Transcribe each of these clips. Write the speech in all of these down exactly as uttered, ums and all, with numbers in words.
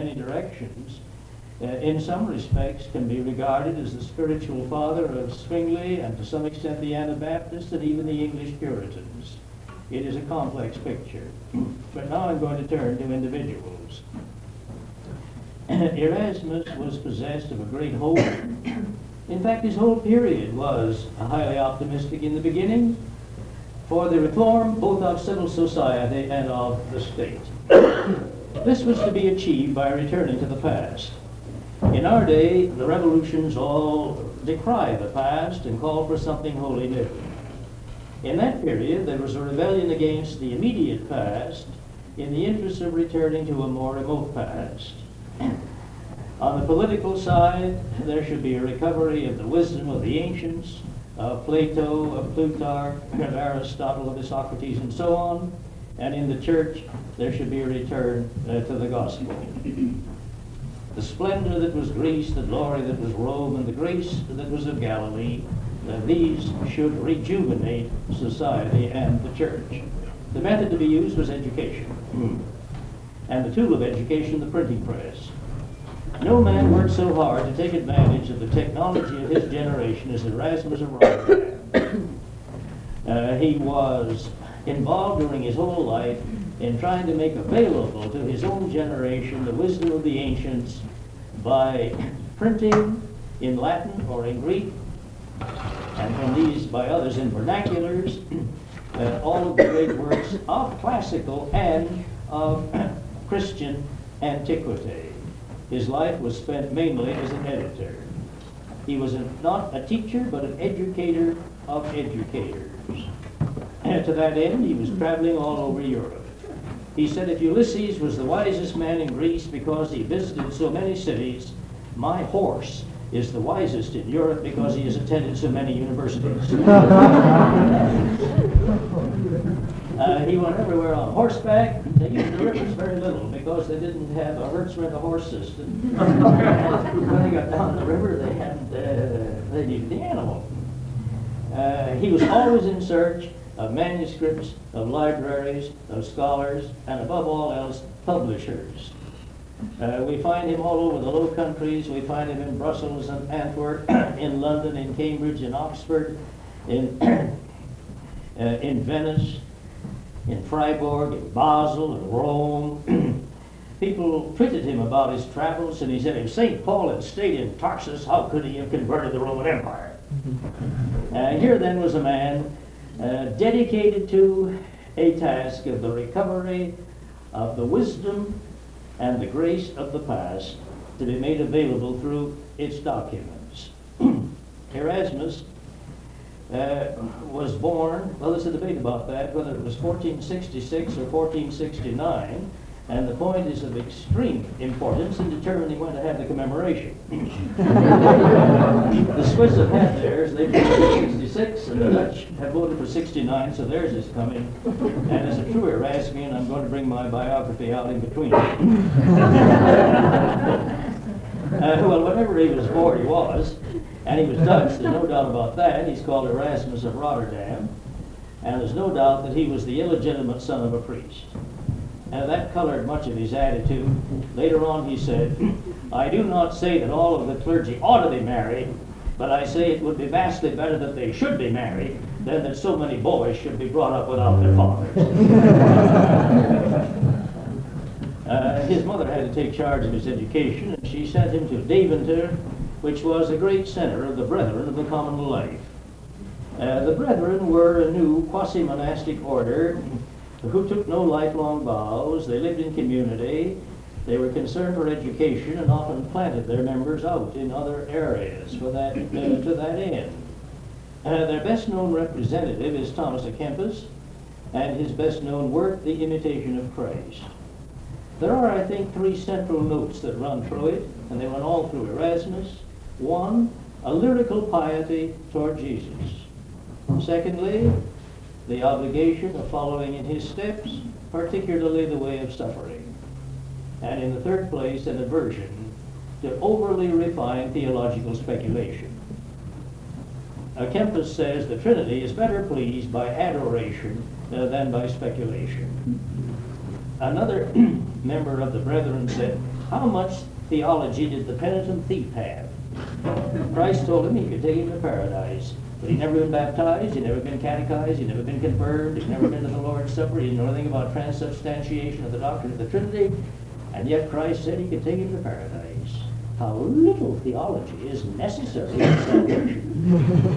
many directions, uh, in some respects can be regarded as the spiritual father of Zwingli and to some extent the Anabaptists and even the English Puritans. It is a complex picture. But now I'm going to turn to individuals. Erasmus was possessed of a great hope. In fact, his whole period was highly optimistic in the beginning for the reform both of civil society and of the state. This was to be achieved by returning to the past. In our day, the revolutions all decry the past and call for something wholly new. In that period, there was a rebellion against the immediate past in the interest of returning to a more remote past. On the political side, there should be a recovery of the wisdom of the ancients, of Plato, of Plutarch, of Aristotle, of Socrates, and so on. And in the church, there should be a return uh, to the gospel. The splendor that was Greece, the glory that was Rome, and the grace that was of Galilee, uh, these should rejuvenate society and the church. The method to be used was education. And the tool of education, the printing press. No man worked so hard to take advantage of the technology of his generation as Erasmus of Rotterdam. Uh, he was involved during his whole life in trying to make available to his own generation the wisdom of the ancients by printing in Latin or in Greek, and from these by others in vernaculars, uh, all of the great works of classical and of Christian antiquity. His life was spent mainly as an editor. He was a, not a teacher, but an educator of educators. And to that end, he was traveling all over Europe. He said, if Ulysses was the wisest man in Greece because he visited so many cities, my horse is the wisest in Europe because he has attended so many universities. Uh, he went everywhere on horseback. They used the rivers very little because they didn't have a Hertz rent-a-horse system. When they got down the river, they hadn't. Uh, they needed the animal. Uh, he was always in search of manuscripts, of libraries, of scholars, and above all else, publishers. Uh, we find him all over the Low Countries. We find him in Brussels and Antwerp, in London, in Cambridge, in Oxford, in uh, in Venice, in Freiburg, in Basel, in Rome. People twitted him about his travels, and he said, if Saint Paul had stayed in Tarsus, how could he have converted the Roman Empire? Uh, here then was a man uh, dedicated to a task of the recovery of the wisdom and the grace of the past to be made available through its documents. Erasmus Uh, was born, well, there's a debate about that, whether it was fourteen sixty-six or fourteen sixty-nine, and the point is of extreme importance in determining when to have the commemoration. The Swiss have had theirs, they voted for sixty-six, and the Dutch have voted for sixty-nine, so theirs is coming. And as a true Erasmian, I'm going to bring my biography out in between. uh, well, whenever he was born, he was. And he was Dutch, there's no doubt about that. He's called Erasmus of Rotterdam. And there's no doubt that he was the illegitimate son of a priest. And that colored much of his attitude. Later on he said, I do not say that all of the clergy ought to be married, but I say it would be vastly better that they should be married than that so many boys should be brought up without their fathers. uh, his mother had to take charge of his education, and she sent him to Deventer, which was a great center of the Brethren of the Common Life. Uh, the Brethren were a new quasi-monastic order who took no lifelong vows. They lived in community. They were concerned for education and often planted their members out in other areas for that, uh, to that end. Uh, their best-known representative is Thomas à Kempis, and his best-known work, The Imitation of Christ. There are, I think, three central notes that run through it, and they run all through Erasmus. One, a lyrical piety toward Jesus. Secondly, the obligation of following in his steps, particularly the way of suffering. And in the third place, an aversion to overly refined theological speculation. A Kempis says the Trinity is better pleased by adoration uh, than by speculation. Another member of the Brethren said, how much theology did the penitent thief have? Christ told him he could take him to paradise. But he'd never been baptized, he'd never been catechized, he'd never been confirmed, he'd never been to the Lord's Supper, he didn't know anything about transubstantiation of the doctrine of the Trinity, and yet Christ said he could take him to paradise. How little theology is necessary in salvation.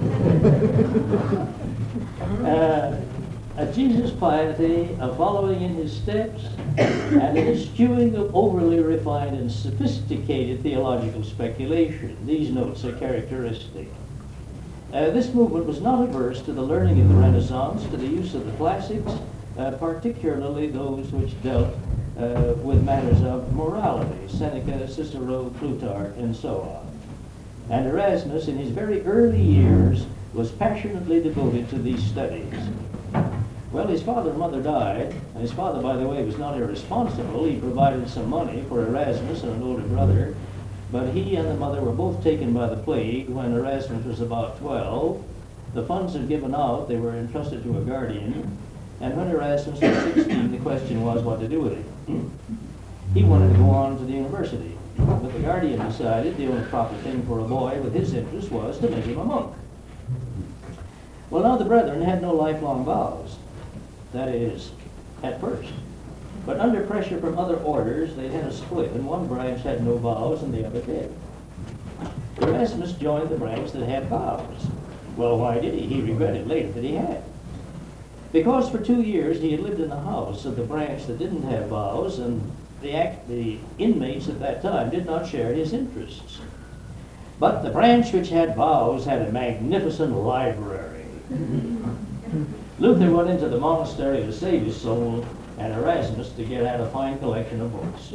uh, a Jesus piety, a following in his steps, and an eschewing of overly refined and sophisticated theological speculation. These notes are characteristic. Uh, this movement was not averse to the learning of the Renaissance, to the use of the classics, uh, particularly those which dealt uh, with matters of morality, Seneca, Cicero, Plutarch, and so on. And Erasmus, in his very early years, was passionately devoted to these studies. Well, his father and mother died, and his father, by the way, was not irresponsible. He provided some money for Erasmus and an older brother, but he and the mother were both taken by the plague when Erasmus was about twelve. The funds had given out, they were entrusted to a guardian, and when Erasmus was sixteen, the question was what to do with it. He wanted to go on to the university, but the guardian decided the only proper thing for a boy with his interest was to make him a monk. Well, now the brethren had no lifelong vows, that is, at first. But under pressure from other orders, they had a split, and one branch had no vows and the other did. Erasmus joined the branch that had vows. Well, why did he? He regretted later that he had. Because for two years he had lived in the house of the branch that didn't have vows, and the, act, the inmates at that time did not share his interests. But the branch which had vows had a magnificent library. Luther went into the monastery to save his soul, and Erasmus to get out a fine collection of books.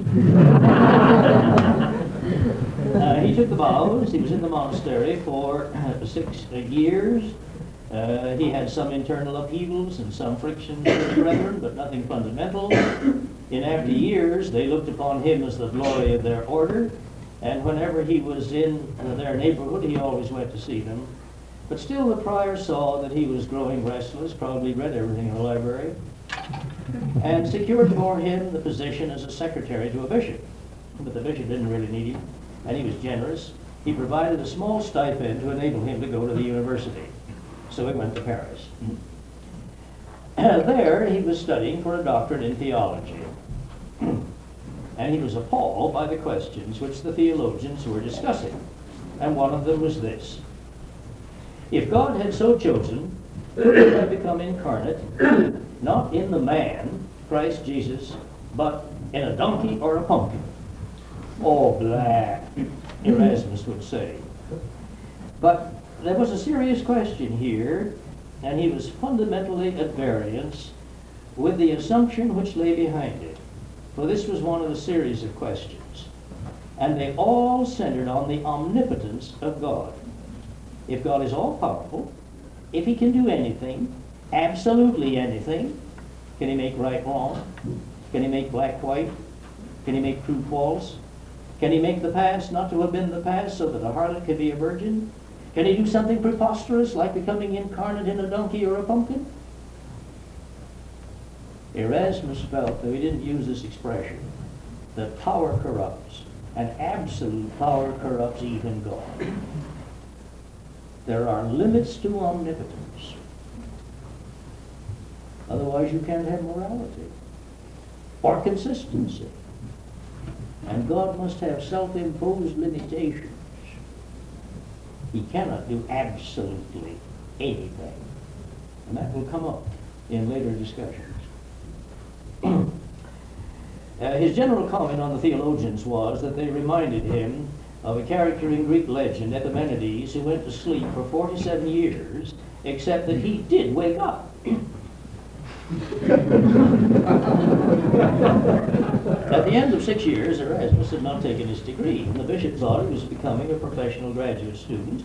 uh, he took the vows. He was in the monastery for uh, six uh, years. Uh, he had some internal upheavals and some frictions with the brethren, but nothing fundamental. In after years, they looked upon him as the glory of their order, and whenever he was in uh, their neighborhood, he always went to see them. But still the prior saw that he was growing restless, probably read everything in the library, and secured for him the position as a secretary to a bishop. But the bishop didn't really need him, and he was generous. He provided a small stipend to enable him to go to the university. So he went to Paris. There he was studying for a doctorate in theology. And he was appalled by the questions which the theologians were discussing. And one of them was this: if God had so chosen, could he have become incarnate, not in the man, Christ Jesus, but in a donkey or a pumpkin? Oh, blah, Erasmus would say. But there was a serious question here, and he was fundamentally at variance with the assumption which lay behind it. For this was one of a series of questions, and they all centered on the omnipotence of God. If God is all-powerful, if he can do anything, absolutely anything, can he make right wrong? Can he make black white? Can he make true false? Can he make the past not to have been the past so that a harlot could be a virgin? Can he do something preposterous like becoming incarnate in a donkey or a pumpkin? Erasmus felt, though he didn't use this expression, that power corrupts, and absolute power corrupts even God. There are limits to omnipotence. Otherwise you can't have morality or consistency. And God must have self-imposed limitations. He cannot do absolutely anything. And that will come up in later discussions. uh, his general comment on the theologians was that they reminded him of a character in Greek legend, Epimenides, who went to sleep for forty-seven years, except that he did wake up. At the end of six years, Erasmus had not taken his degree, and the bishop thought he was becoming a professional graduate student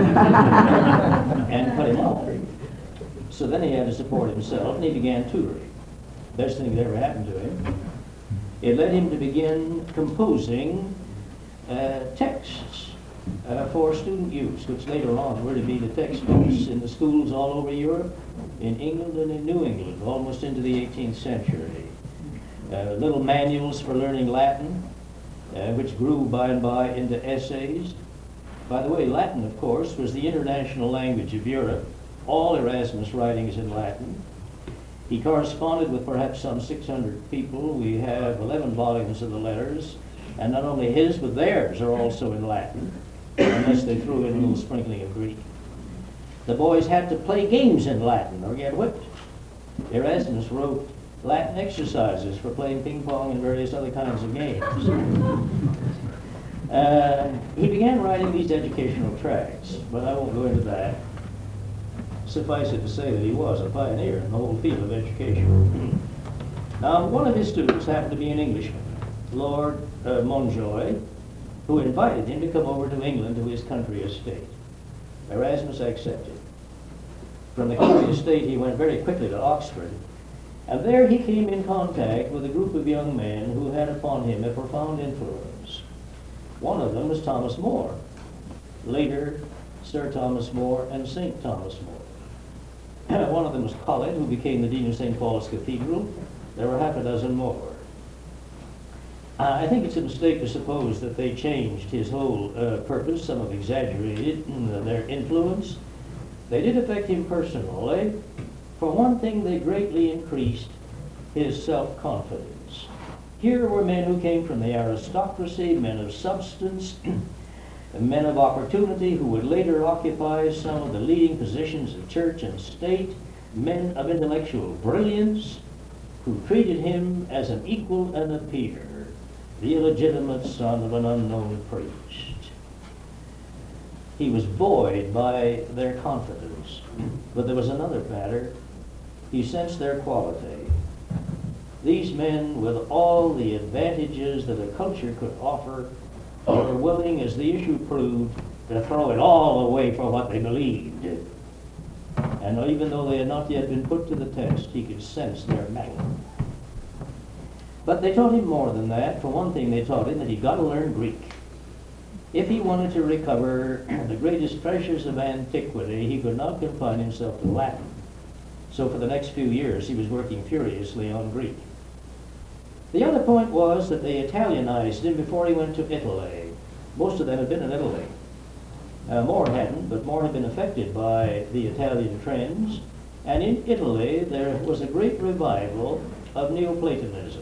and cut him off. So then he had to support himself, and he began tutoring. Best thing that ever happened to him. It led him to begin composing uh, texts uh, for student use, which later on were to be the textbooks in the schools all over Europe, in England and in New England, almost into the eighteenth century. Uh, little manuals for learning Latin, uh, which grew by and by into essays. By the way, Latin, of course, was the international language of Europe. All Erasmus' writings in Latin. He corresponded with perhaps some six hundred people. We have eleven volumes of the letters, and not only his, but theirs are also in Latin, unless they threw in a little sprinkling of Greek. The boys had to play games in Latin or get whipped. Erasmus wrote Latin exercises for playing ping pong and various other kinds of games. Uh, he began writing these educational tracts, but I won't go into that. Suffice it to say that he was a pioneer in the whole field of education. Now, one of his students happened to be an Englishman, Lord uh, Montjoy, who invited him to come over to England to his country estate. Erasmus accepted. From the country estate, he went very quickly to Oxford, and there he came in contact with a group of young men who had upon him a profound influence. One of them was Thomas More, later Sir Thomas More and Saint Thomas More. One of them was Colet, who became the Dean of Saint Paul's Cathedral. There were half a dozen more. Uh, I think it's a mistake to suppose that they changed his whole uh, purpose. Some have exaggerated uh, their influence. They did affect him personally. For one thing, they greatly increased his self-confidence. Here were men who came from the aristocracy, men of substance, men of opportunity who would later occupy some of the leading positions of church and state, men of intellectual brilliance who treated him as an equal and a peer, the illegitimate son of an unknown priest. He was buoyed by their confidence, but there was another matter. He sensed their quality. These men, with all the advantages that a culture could offer, were willing, as the issue proved, to throw it all away for what they believed. And even though they had not yet been put to the test, he could sense their mettle. But they taught him more than that. For one thing, they taught him that he'd got to learn Greek. If he wanted to recover the greatest treasures of antiquity, he could not confine himself to Latin. So for the next few years, he was working furiously on Greek. The other point was that they Italianized him before he went to Italy. Most of them had been in Italy. Uh, More hadn't, but More had been affected by the Italian trends. And in Italy, there was a great revival of Neoplatonism.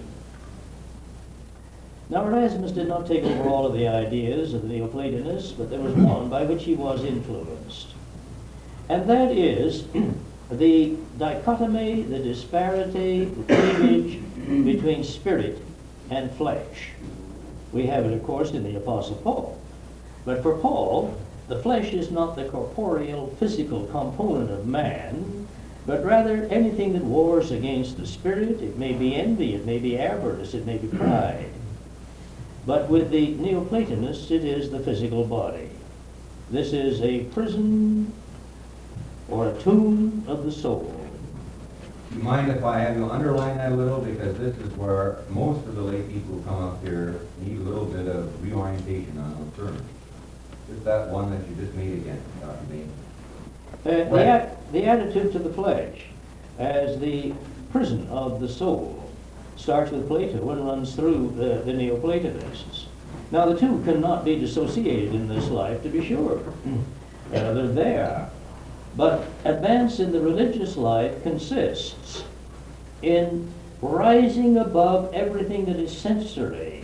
Now, Erasmus did not take over all of the ideas of the Neoplatonists, but there was one by which he was influenced. And that is the dichotomy, the disparity, the cleavage between spirit and flesh. We have it, of course, in the Apostle Paul. But for Paul, the flesh is not the corporeal, physical component of man, but rather anything that wars against the spirit. It may be envy, it may be avarice, it may be pride. But with the Neoplatonists, it is the physical body. This is a prison or a tomb of the soul. Do you mind if I have you underline that a little? Because this is where most of the lay people who come up here need a little bit of reorientation on those terms. Just that one that you just made again, Doctor Bain. Uh, the, a- the attitude to the flesh as the prison of the soul starts with Plato and runs through the, the Neoplatonists. Now, the two cannot be dissociated in this life, to be sure. Uh, they're there. But advance in the religious life consists in rising above everything that is sensory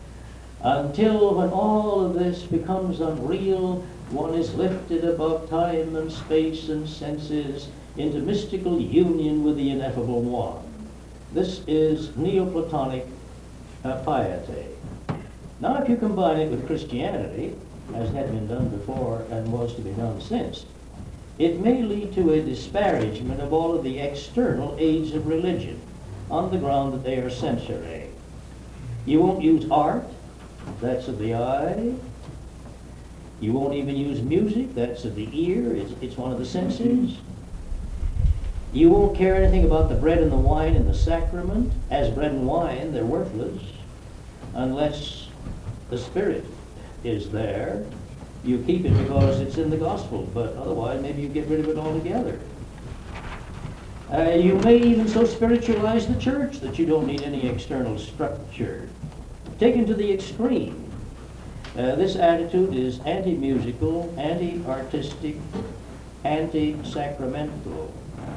until when all of this becomes unreal, one is lifted above time and space and senses into mystical union with the ineffable one. This is Neoplatonic uh, piety. Now, if you combine it with Christianity, as had been done before and was to be done since, it may lead to a disparagement of all of the external aids of religion on the ground that they are sensory. You won't use art, that's of the eye. You won't even use music, that's of the ear, it's, it's one of the senses. You won't care anything about the bread and the wine and the sacrament. As bread and wine, they're worthless unless the Spirit is there. You keep it because it's in the gospel, but otherwise maybe you get rid of it altogether. Uh, you may even so spiritualize the church that you don't need any external structure. taken to the extreme. Uh, this attitude is anti-musical, anti-artistic, anti-sacramental.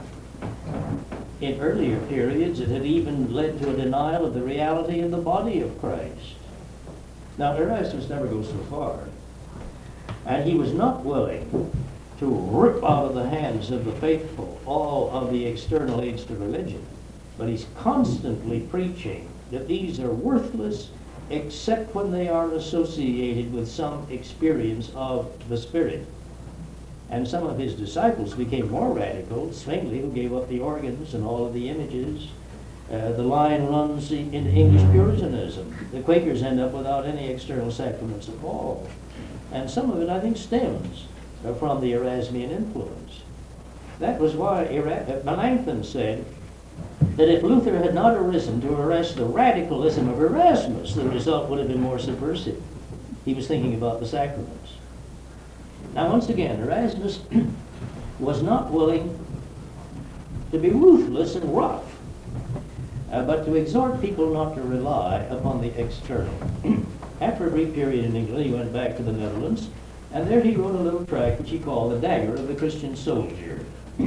In earlier periods, it had even led to a denial of the reality of the body of Christ. Now, Erasmus never goes so far. And he was not willing to rip out of the hands of the faithful all of the external aids to religion. But he's constantly preaching that these are worthless except when they are associated with some experience of the Spirit. And some of his disciples became more radical. Zwingli, who gave up the organs and all of the images. Uh, the line runs into English Puritanism. The Quakers end up without any external sacraments at all. And some of it, I think, stems uh, from the Erasmian influence. That was why Era- uh, Melanchthon said that if Luther had not arisen to arrest the radicalism of Erasmus, the result would have been more subversive. He was thinking about the sacraments. Now, once again, Erasmus was not willing to be ruthless and rough, uh, but to exhort people not to rely upon the external. After a brief period in England, he went back to the Netherlands, and there he wrote a little tract which he called The Dagger of the Christian Soldier.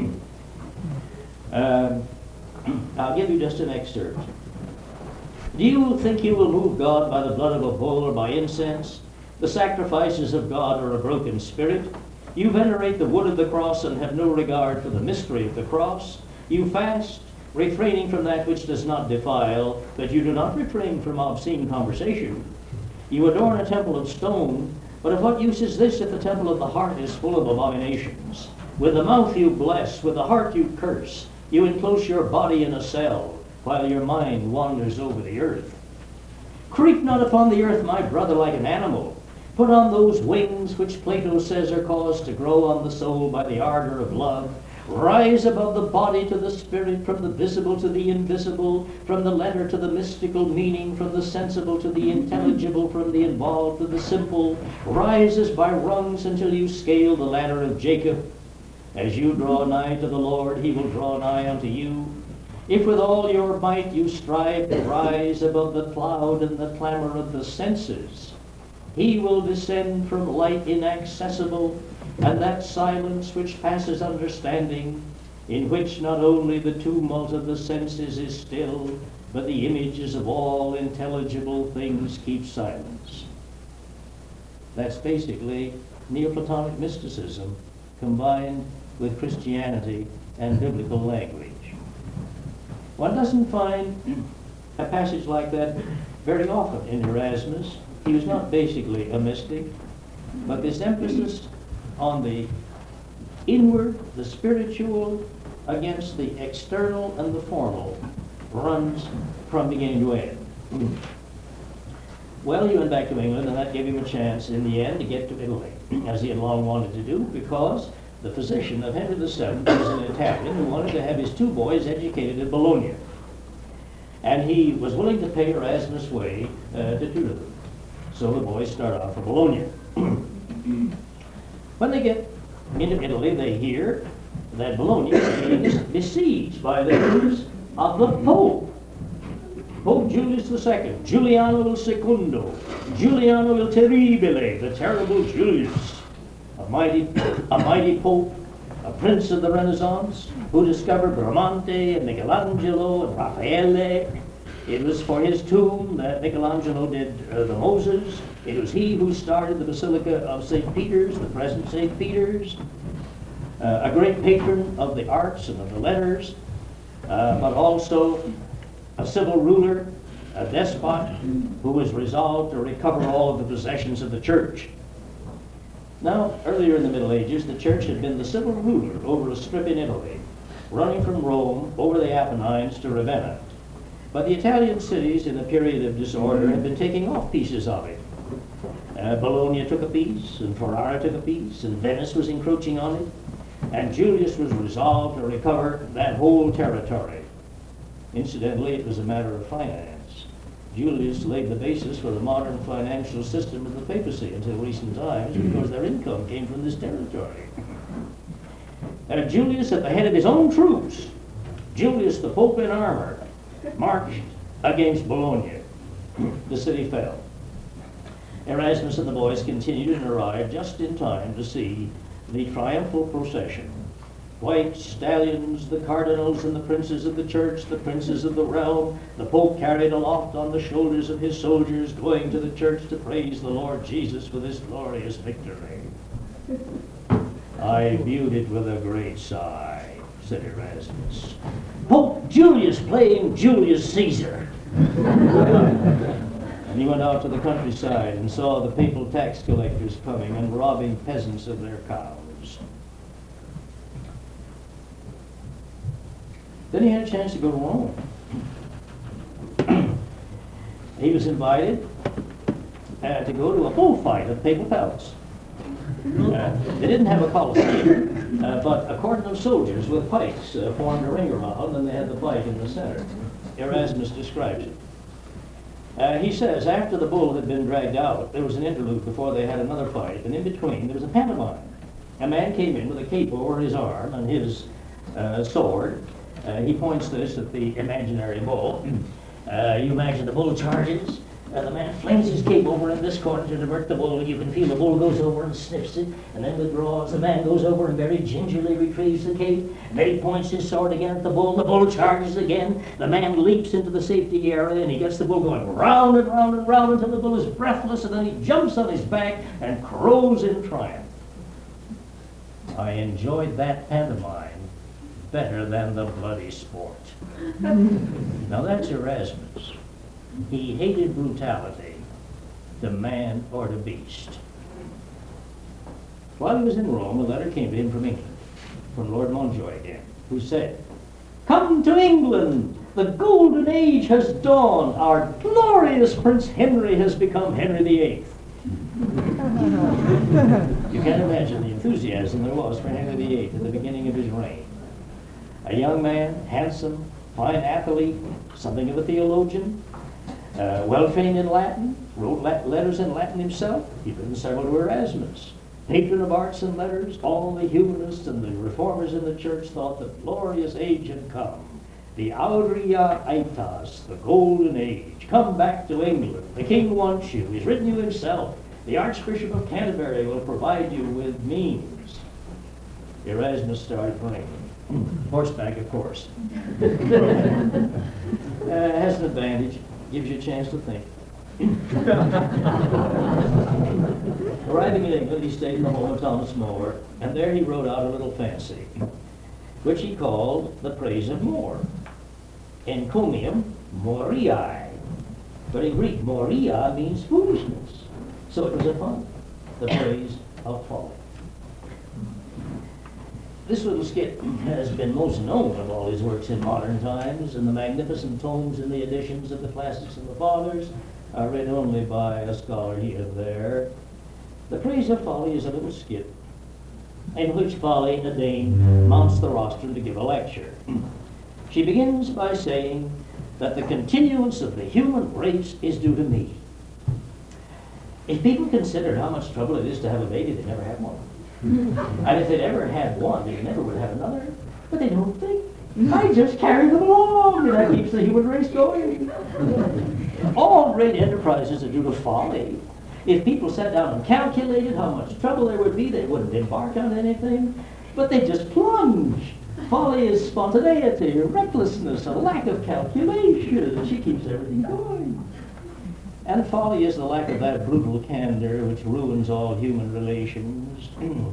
um, I'll give you just an excerpt. Do you think you will move God by the blood of a bull or by incense? The sacrifices of God are a broken spirit. You venerate the wood of the cross and have no regard for the mystery of the cross. You fast, refraining from that which does not defile, but you do not refrain from obscene conversation. You adorn a temple of stone, but of what use is this if the temple of the heart is full of abominations? With the mouth you bless, with the heart you curse. You enclose your body in a cell, while your mind wanders over the earth. Creep not upon the earth, my brother, like an animal. Put on those wings which Plato says are caused to grow on the soul by the ardor of love. Rise above the body to the spirit, from the visible to the invisible, from the letter to the mystical meaning, from the sensible to the intelligible, from the involved to the simple. Rise as by rungs until you scale the ladder of Jacob. As you draw nigh to the Lord, he will draw nigh unto you. If with all your might you strive to rise above the cloud and the clamor of the senses, he will descend from light inaccessible, and that silence which passes understanding, in which not only the tumult of the senses is still, but the images of all intelligible things keep silence. That's basically Neoplatonic mysticism combined with Christianity and biblical language. One doesn't find a passage like that very often in Erasmus. He was not basically a mystic, but this emphasis on the inward, the spiritual, against the external and the formal runs from beginning to end. Well, he went back to England, and that gave him a chance in the end to get to Italy, as he had long wanted to do, because the physician of Henry the seventh was an Italian who wanted to have his two boys educated at Bologna. And he was willing to pay Erasmus' way uh, to tutor them. So the boys start off for Bologna. When they get into Italy, they hear that Bologna is being besieged by the troops of the Pope. Pope Julius the Second, Giuliano il Secondo, Giuliano il Terribile, the terrible Julius, a mighty, a mighty Pope, a prince of the Renaissance, who discovered Bramante and Michelangelo and Raffaele. It was for his tomb that Michelangelo did uh, the Moses. It was he who started the Basilica of Saint Peter's, the present Saint Peter's, uh, a great patron of the arts and of the letters, uh, but also a civil ruler, a despot, who was resolved to recover all of the possessions of the church. Now, earlier in the Middle Ages, the church had been the civil ruler over a strip in Italy, running from Rome over the Apennines to Ravenna. But the Italian cities, in a period of disorder, had been taking off pieces of it. Uh, Bologna took a piece, and Ferrara took a piece, and Venice was encroaching on it, and Julius was resolved to recover that whole territory. Incidentally, it was a matter of finance. Julius laid the basis for the modern financial system of the papacy until recent times, because their income came from this territory. Uh, Julius, at the head of his own troops, Julius the Pope in armor, marched against Bologna. the city fell. Erasmus and the boys continued and arrived just in time to see the triumphal procession. White stallions, the cardinals and the princes of the church, the princes of the realm, the Pope carried aloft on the shoulders of his soldiers, going to the church to praise the Lord Jesus for this glorious victory. I viewed it with a great sigh, said Erasmus. Pope Julius playing Julius Caesar. And he went out to the countryside and saw the papal tax collectors coming and robbing peasants of their cows. Then he had a chance to go to Rome. He was invited uh, to go to a bullfight at the Papal Palace. Uh, they didn't have a coliseum, uh, but a cordon of soldiers with pikes uh, formed a ring around, and they had the fight in the center. Erasmus describes it. Uh, he says, after the bull had been dragged out, there was an interlude before they had another fight, and in between there was a pantomime. A man came in with a cape over his arm and his uh, sword. Uh, he points this at the imaginary bull. Uh, you imagine the bull charges, and the man flings his cape over in this corner to divert the bull. You can feel the bull goes over and sniffs it, and then withdraws. The man goes over and very gingerly retrieves the cape. And then he points his sword again at the bull. The bull charges again. The man leaps into the safety area, and he gets the bull going round and round and round until the bull is breathless, and then he jumps on his back and crows in triumph. I enjoyed that pantomime better than the bloody sport. Now that's Erasmus. He hated brutality, to man or to beast. While he was in Rome, a letter came to him from England, from Lord Montjoy again, who said, "Come to England! The golden age has dawned. Our glorious Prince Henry has become Henry the Eighth." You can't imagine the enthusiasm there was for Henry the Eighth at the beginning of his reign. A young man, handsome, fine athlete, something of a theologian, uh, well-trained in Latin, wrote letters in Latin himself. He'd written several to Erasmus. Patron of arts and letters, all the humanists and the reformers in the church thought the glorious age had come. The Aurea Aetas, the golden age. Come back to England. The king wants you. He's written you himself. The Archbishop of Canterbury will provide you with means. Erasmus started praying. Horseback, of course. uh, has an advantage. Gives you a chance to think. Arriving in England, he stayed in the home of Thomas More, and there he wrote out a little fancy, which he called The Praise of More. Encomium Moriae. But in Greek, Moria means foolishness. So it was a pun. The praise of folly. This little skit has been most known of all his works in modern times, and the magnificent tomes and the editions of the classics and the fathers are read only by a scholar here and there. The Praise of Folly is a little skit in which Folly, a dame, mounts the rostrum to give a lecture. She begins by saying that the continuance of the human race is due to me. If people considered how much trouble it is to have a baby, they never have one. And if they'd ever had one, they never would have another. But they don't think. I just carry them along, and that keeps the human race going. All great enterprises are due to folly. If people sat down and calculated how much trouble there would be, they wouldn't embark on anything, but they just plunge. Folly is spontaneity, recklessness, a lack of calculation. She keeps everything going. And folly is the lack of that brutal candor which ruins all human relations.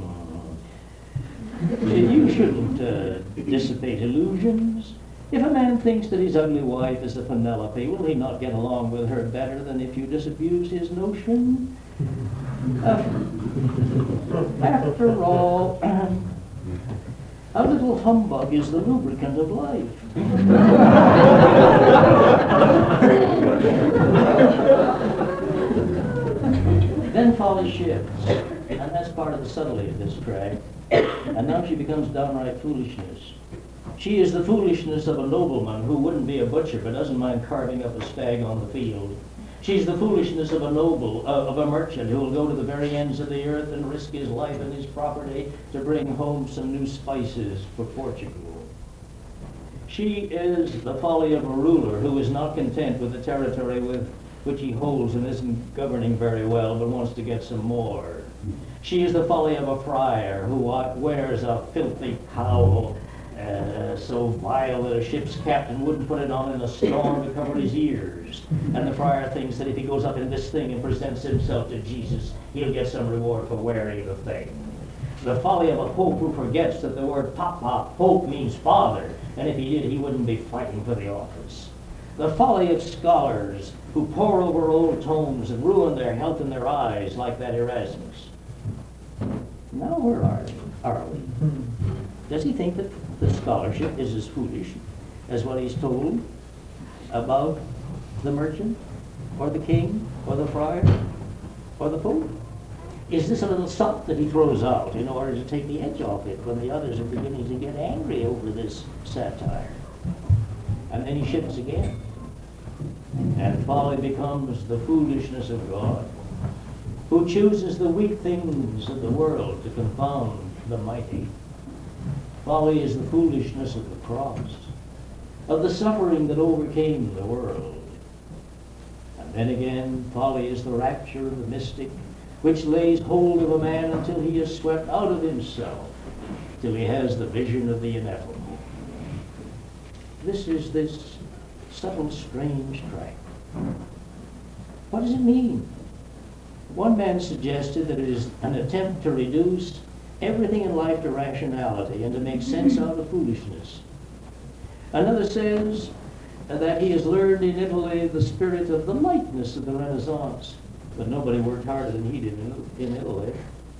You shouldn't uh, dissipate illusions. If a man thinks that his ugly wife is a Penelope, will he not get along with her better than if you disabuse his notion? Uh, after all, a little humbug is the lubricant of life. Then folly shifts, and that's part of the subtlety of this track. And now she becomes downright foolishness. She is the foolishness of a nobleman who wouldn't be a butcher but doesn't mind carving up a stag on the field. She's the foolishness of a noble, uh, of a merchant who will go to the very ends of the earth and risk his life and his property to bring home some new spices for Portugal. She is the folly of a ruler who is not content with the territory with which he holds and isn't governing very well, but wants to get some more. She is the folly of a friar who wears a filthy cowl, uh, so vile that a ship's captain wouldn't put it on in a storm to cover his ears. And the friar thinks that if he goes up in this thing and presents himself to Jesus, he'll get some reward for wearing the thing. The folly of a pope who forgets that the word papa, pope, means father, and if he did, he wouldn't be fighting for the office. The folly of scholars who pore over old tomes and ruin their health and their eyes like that Erasmus. Now where are we? Are we? Does he think that the scholarship is as foolish as what he's told about the merchant, or the king, or the friar, or the pope? Is this a little sop that he throws out in order to take the edge off it when the others are beginning to get angry over this satire? And then he shifts again. And folly becomes the foolishness of God, who chooses the weak things of the world to confound the mighty. Folly is the foolishness of the cross, of the suffering that overcame the world. And then again, folly is the rapture of the mystic, which lays hold of a man until he is swept out of himself, till he has the vision of the ineffable. This is this subtle, strange tract. What does it mean? One man suggested that it is an attempt to reduce everything in life to rationality and to make sense out of foolishness. Another says that he has learned in Italy the spirit of the lightness of the Renaissance, but nobody worked harder than he did in, in Italy.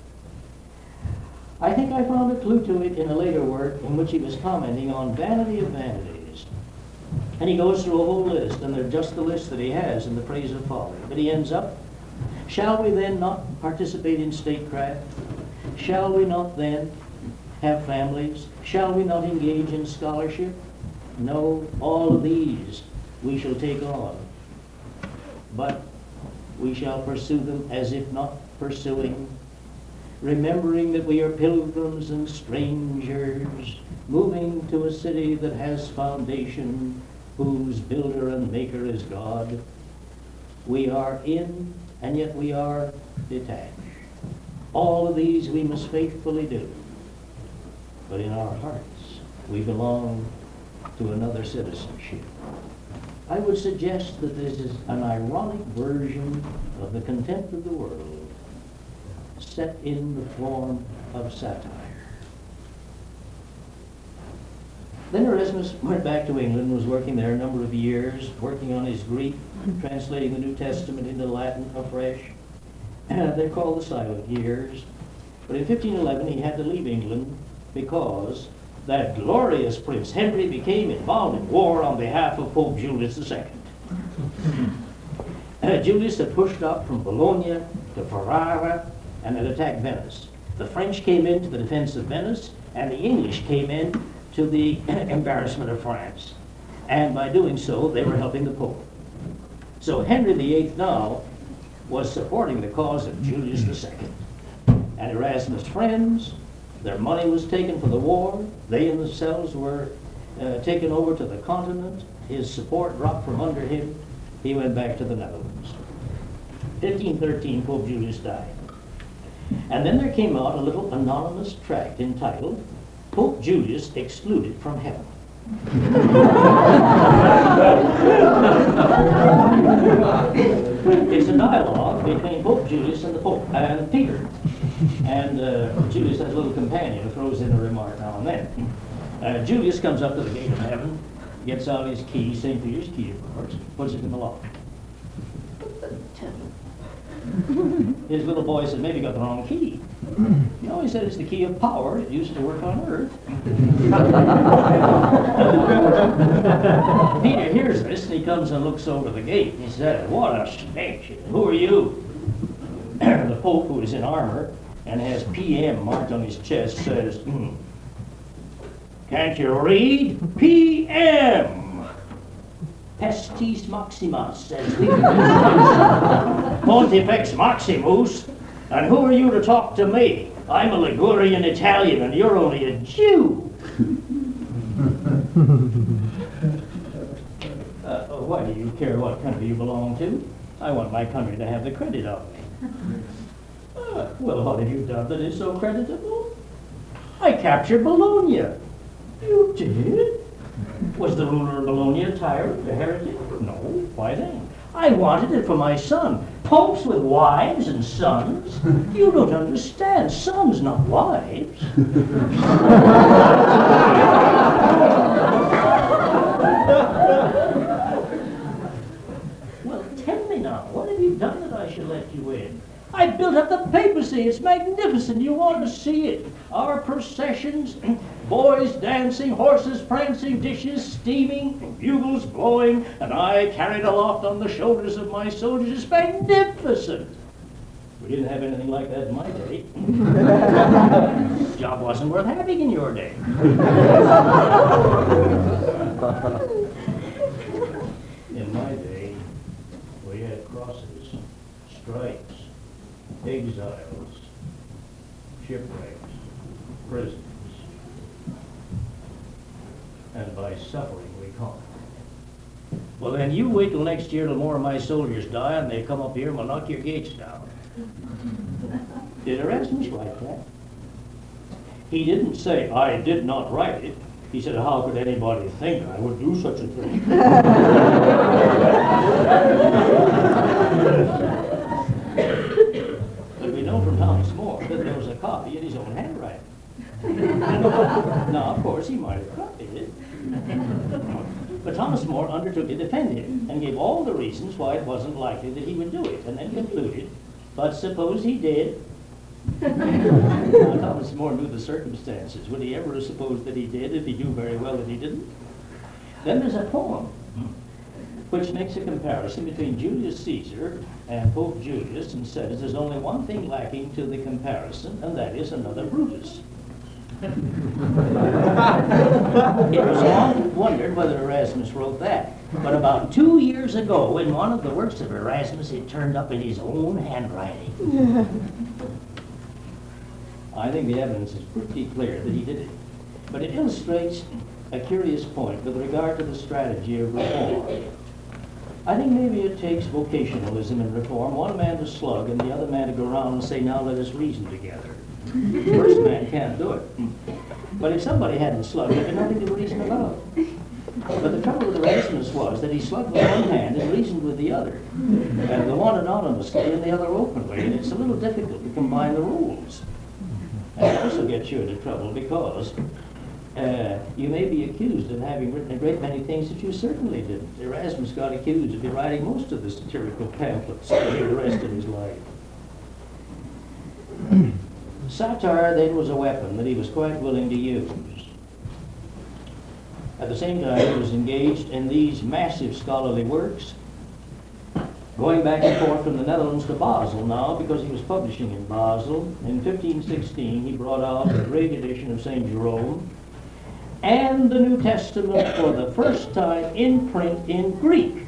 I think I found a clue to it in a later work in which he was commenting on vanity of vanities. And he goes through a whole list, and they're just the list that he has in the praise of folly. But he ends up, shall we then not participate in statecraft? Shall we not then have families? Shall we not engage in scholarship? No, all of these we shall take on. But we shall pursue them as if not pursuing, remembering that we are pilgrims and strangers, moving to a city that has foundation, whose builder and maker is God. We are in, and yet we are detached. All of these we must faithfully do. But in our hearts, we belong to another citizenship. I would suggest that this is an ironic version of the contempt of the world, set in the form of satire. Then Erasmus went back to England, was working there a number of years, working on his Greek, translating the New Testament into Latin afresh. They're called the silent years. But in fifteen eleven he had to leave England because that glorious Prince Henry became involved in war on behalf of Pope Julius the Second. Uh, Julius had pushed up from Bologna to Ferrara and had attacked Venice. The French came in to the defense of Venice, and the English came in to the embarrassment of France. And by doing so, they were helping the Pope. So Henry the Eighth now was supporting the cause of Julius the Second. And Erasmus' friends, their money was taken for the war. They in themselves were uh, taken over to the continent. His support dropped from under him. He went back to the Netherlands. fifteen thirteen, Pope Julius died. And then there came out a little anonymous tract entitled, Pope Julius Excluded from Heaven. It's a dialogue between Pope Julius and the Pope, and Peter. And uh, Julius has a little companion who throws in a remark now and then. Uh, Julius comes up to the gate of heaven, gets out his key, Saint Peter's key, of course, puts it in the lock. His little boy said, maybe you got the wrong key. You know, he said it's the key of power. It used to work on earth. Peter hears this, and he comes and looks over the gate. And he said, what a stench. Who are you? The Pope, who is in armor and has P M marked on his chest, says, hmm, can't you read? P M Pestis Maximus, says the Pontifex Maximus. And who are you to talk to me? I'm a Ligurian Italian, and you're only a Jew. uh, why do you care what country you belong to? I want my country to have the credit of me. Uh, well, what have you done that is so creditable? I captured Bologna. You did? Was the ruler of Bologna a tyrant, a heretic? No. Why then? I wanted it for my son. Popes with wives and sons? You don't understand. Sons, not wives. Well, tell me now, what have you done that I should let you in? I built up the papacy. It's magnificent. You want to see it. Our processions, boys dancing, horses prancing, dishes steaming, bugles blowing, and I carried aloft on the shoulders of my soldiers. It's magnificent. We didn't have anything like that in my day. Job wasn't worth having in your day. In my day, we had crosses, stripes, exiles, shipwrecks, prisons, and by suffering we conquer. Well, then you wait till next year till more of my soldiers die and they come up here and will knock your gates down. Did Erasmus write that? He didn't say, I did not write it. He said, how could anybody think I would do such a thing? But we know from Thomas More that there was a copy in his own handwriting. Now, of course, he might have copied it. But Thomas More undertook to defend him and gave all the reasons why it wasn't likely that he would do it, and then concluded, but suppose he did. Now, Thomas More knew the circumstances. Would he ever have supposed that he did if he knew very well that he didn't? Then there's a poem which makes a comparison between Julius Caesar and Pope Julius and says there's only one thing lacking to the comparison, and that is another Brutus. It was long wondered whether Erasmus wrote that. But about two years ago, in one of the works of Erasmus, it turned up in his own handwriting. I think the evidence is pretty clear that he did it. But it illustrates a curious point with regard to the strategy of reform. I think maybe it takes vocationalism in reform, one man to slug and the other man to go around and say, now let us reason together. The first man can't do it. But if somebody hadn't slugged, there'd be nothing to reason about. But the trouble with Erasmus was that he slugged with one hand and reasoned with the other. And the one anonymously and the other openly. And it's a little difficult to combine the rules. And it also gets you into trouble because uh, you may be accused of having written a great many things that you certainly didn't. Erasmus got accused of writing most of the satirical pamphlets for the rest of his life. Satire then was a weapon that he was quite willing to use. At the same time, he was engaged in these massive scholarly works, going back and forth from the Netherlands to Basel now, because he was publishing in Basel. In fifteen sixteen, he brought out a great edition of Saint Jerome and the New Testament for the first time in print in Greek.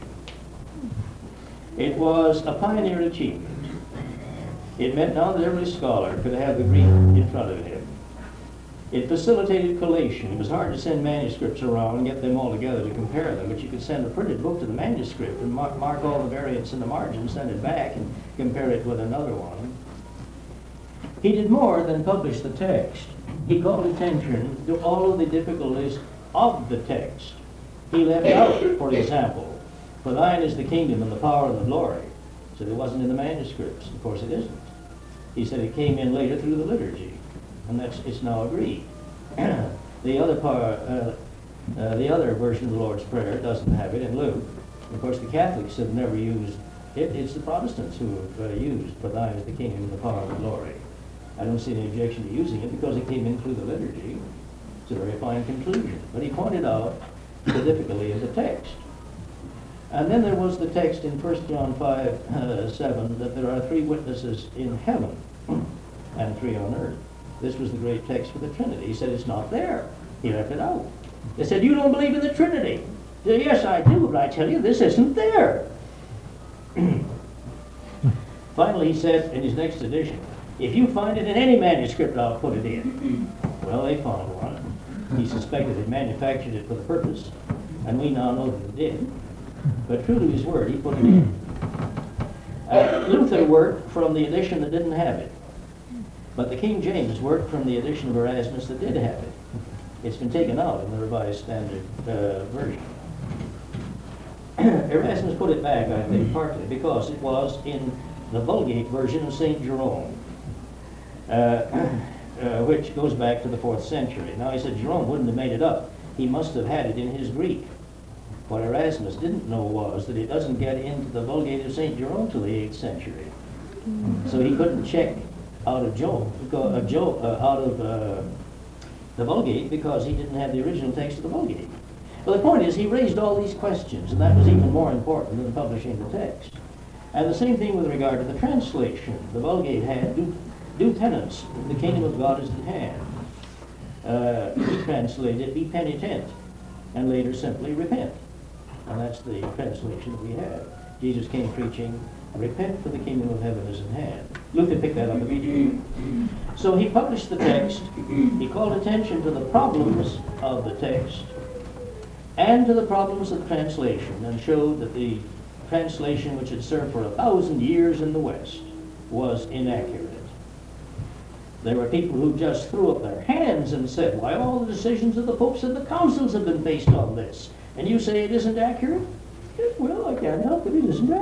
It was a pioneer achievement. It meant now that every scholar could have the Greek in front of him. It facilitated collation. It was hard to send manuscripts around and get them all together to compare them, but you could send a printed book to the manuscript and mark, mark all the variants in the margin, send it back, and compare it with another one. He did more than publish the text. He called attention to all of the difficulties of the text. He left out, for example, for thine is the kingdom and the power and the glory. So it wasn't in the manuscripts. Of course it isn't. He said it came in later through the liturgy, and that's it's now agreed. the other part, uh, uh, the other version of the Lord's Prayer doesn't have it in Luke. Of course, the Catholics have never used it. It's the Protestants who have uh, used "For thine is the kingdom and the power and the glory." I don't see any objection to using it because it came in through the liturgy. It's a very fine conclusion. But he pointed out the difficulty of the text. And then there was the text in First John five, seven, that there are three witnesses in heaven and three on earth. This was the great text for the Trinity. He said it's not there. He left it out. They said, you don't believe in the Trinity. He said, yes, I do, but I tell you, this isn't there. Finally, he said in his next edition, if you find it in any manuscript, I'll put it in. Well, they found one. He suspected they manufactured it for the purpose, and we now know that it did. But true to his word, he put it in. Uh, Luther worked from the edition that didn't have it, but the King James worked from the edition of Erasmus that did have it. It's been taken out in the Revised Standard uh, Version. Erasmus put it back, I think, partly because it was in the Vulgate version of Saint Jerome, uh, uh, which goes back to the fourth century. Now, he said Jerome wouldn't have made it up. He must have had it in his Greek. What Erasmus didn't know was that it doesn't get into the Vulgate of Saint Jerome till the eighth century. So he couldn't check out of Joe, uh, Joe uh, out of uh, the Vulgate because he didn't have the original text of the Vulgate. Well, the point is he raised all these questions, and that was even more important than publishing the text. And the same thing with regard to the translation. The Vulgate had do, do tenants, the kingdom of God is at hand. Uh, he translated be penitent, and later simply repent. And that's the translation that we have. Jesus came preaching, repent for the kingdom of heaven is at hand. Luther picked that up immediately. So he published the text, he called attention to the problems of the text and to the problems of translation, and showed that the translation which had served for a thousand years in the West was inaccurate. There were people who just threw up their hands and said, why, all the decisions of the popes and the councils have been based on this. And you say it isn't accurate? Well, I can't help it, it isn't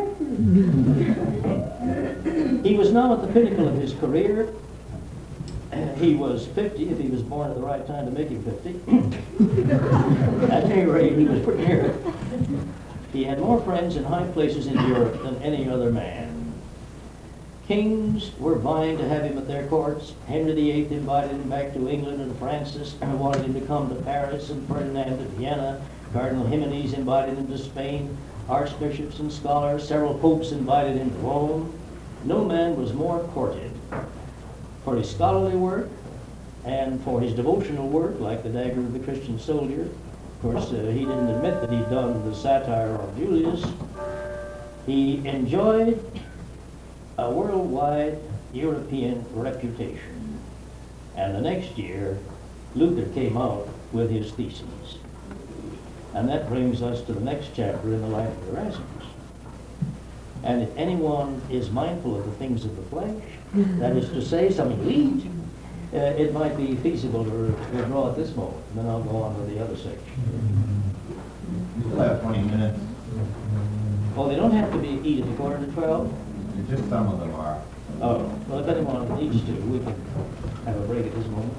accurate. He was now at the pinnacle of his career. He was fifty, if he was born at the right time to make him fifty. At any rate, he was pretty near it. He had more friends in high places in Europe than any other man. Kings were vying to have him at their courts. Henry the Eighth invited him back to England, and Francis wanted him to come to Paris, and Ferdinand to Vienna. Cardinal Jimenez invited him to Spain. Archbishops and scholars, several popes invited him to Rome. No man was more courted for his scholarly work and for his devotional work, like the Dagger of the Christian Soldier. Of course, uh, he didn't admit that he'd done the satire on Julius. He enjoyed a worldwide European reputation. And the next year, Luther came out with his theses. And that brings us to the next chapter in the life of Erasmus. And if anyone is mindful of the things of the flesh, that is to say, something to eat, uh, it might be feasible to withdraw at this moment. And then I'll go on to the other section. You still have twenty minutes. Oh, they don't have to be eat at the quarter to twelve? Just some of them are. Oh, well, if anyone needs to, we can have a break at this moment.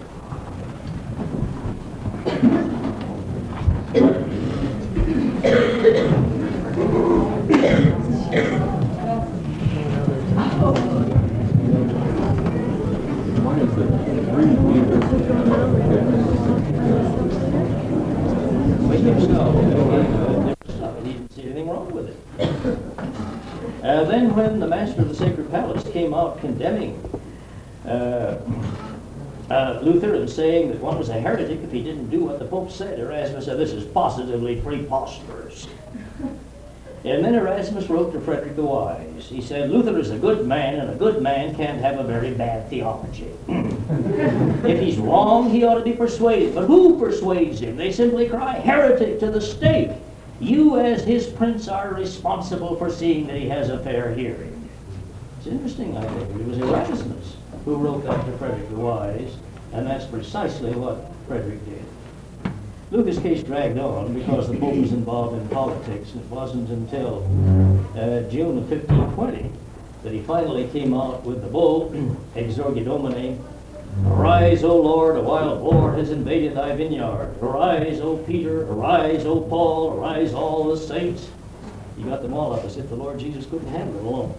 We can stop. He didn't see anything wrong with it. Uh, then when the master of the sacred palace came out condemning uh, uh, Luther and saying that one was a heretic if he didn't do what the Pope said, Erasmus said, this is positively preposterous. And then Erasmus wrote to Frederick the Wise. He said, Luther is a good man, and a good man can't have a very bad theology. If he's wrong, he ought to be persuaded. But who persuades him? They simply cry, heretic to the stake. You, as his prince, are responsible for seeing that he has a fair hearing. It's interesting, I think. It was Erasmus who wrote that to Frederick the Wise, and that's precisely what Frederick did. Luther's case dragged on because the Pope was involved in politics, and it wasn't until uh, June of fifteen twenty that he finally came out with the bull, Exorge Domine, Arise, O Lord, a wild boar has invaded thy vineyard. Arise, O Peter, arise, O Paul, arise all the saints. You got them all up as if the Lord Jesus couldn't handle them alone.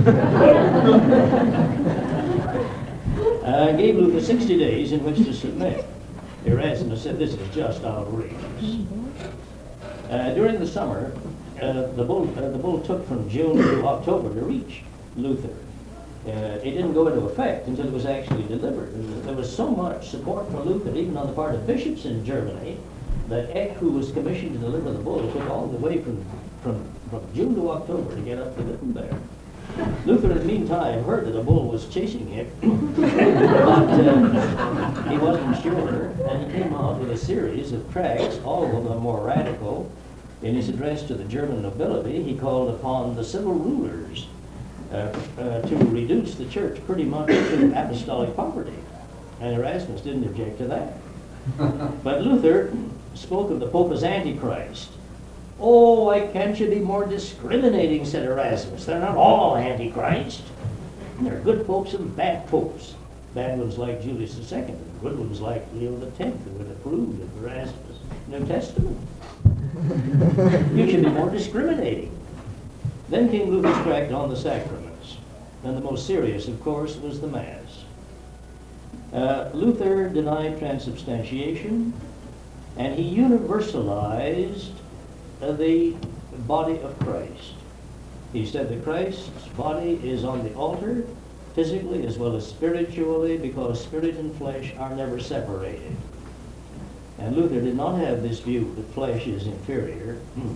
uh, gave Luther sixty days in which to submit. Erasmus said, this is just outrageous. Uh, during the summer, uh, the, bull, uh, the bull took from June to October to reach Luther. Uh, it didn't go into effect until it was actually delivered. There was so much support for Luther, even on the part of bishops in Germany, that Eck, who was commissioned to deliver the bull, took all the way from, from, from June to October to get up to Wittenberg. Luther, in the meantime, heard that a bull was chasing him, but uh, he wasn't sure, and he came out with a series of tracts, all of them more radical. In his address to the German nobility, he called upon the civil rulers uh, uh, to reduce the church pretty much to apostolic poverty. And Erasmus didn't object to that. But Luther spoke of the Pope as Antichrist. Oh, why can't you be more discriminating, said Erasmus. They're not all Antichrist. There are good popes and bad popes. Bad ones like Julius the Second, and good ones like Leo the Tenth, who had approved of Erasmus' New Testament. You should be more discriminating. Then came Luther's tract on the sacraments. And the most serious, of course, was the Mass. Uh, Luther denied transubstantiation, and he universalized uh, the body of Christ. He said that Christ's body is on the altar, physically as well as spiritually, because spirit and flesh are never separated. And Luther did not have this view that flesh is inferior.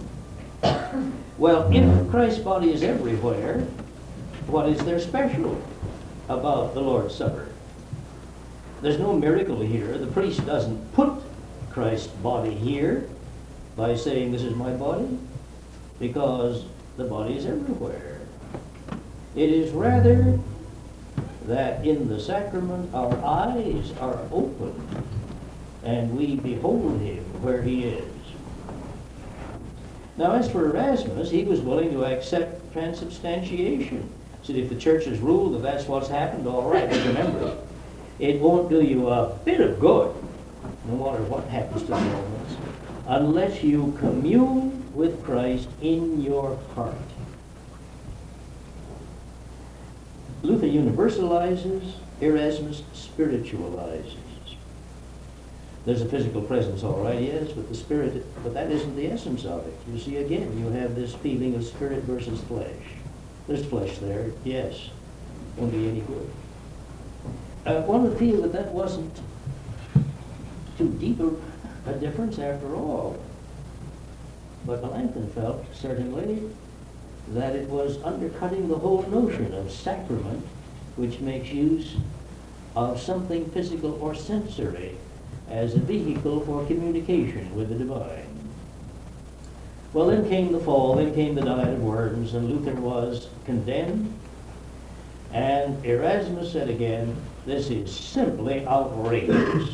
Well, if Christ's body is everywhere, what is there special about the Lord's Supper? There's no miracle here. The priest doesn't put Christ's body here by saying, this is my body, because the body is everywhere. It is rather that in the sacrament our eyes are open and we behold him where he is. Now, as for Erasmus, he was willing to accept transubstantiation. So if the church has ruled that that's what's happened, all right, but remember, it won't do you a bit of good, no matter what happens to the Romans, unless you commune with Christ in your heart. Luther universalizes, Erasmus spiritualizes. There's a physical presence, all right, yes, but the spirit, but that isn't the essence of it. You see, again, you have this feeling of spirit versus flesh. There's flesh there, yes, won't be any good. Uh, one would feel that that wasn't too deep a, a difference after all. But Melanchthon felt, certainly, that it was undercutting the whole notion of sacrament, which makes use of something physical or sensory as a vehicle for communication with the divine. Well, then came the fall, then came the Diet of Worms, and Luther was condemned. And Erasmus said again, this is simply outrageous.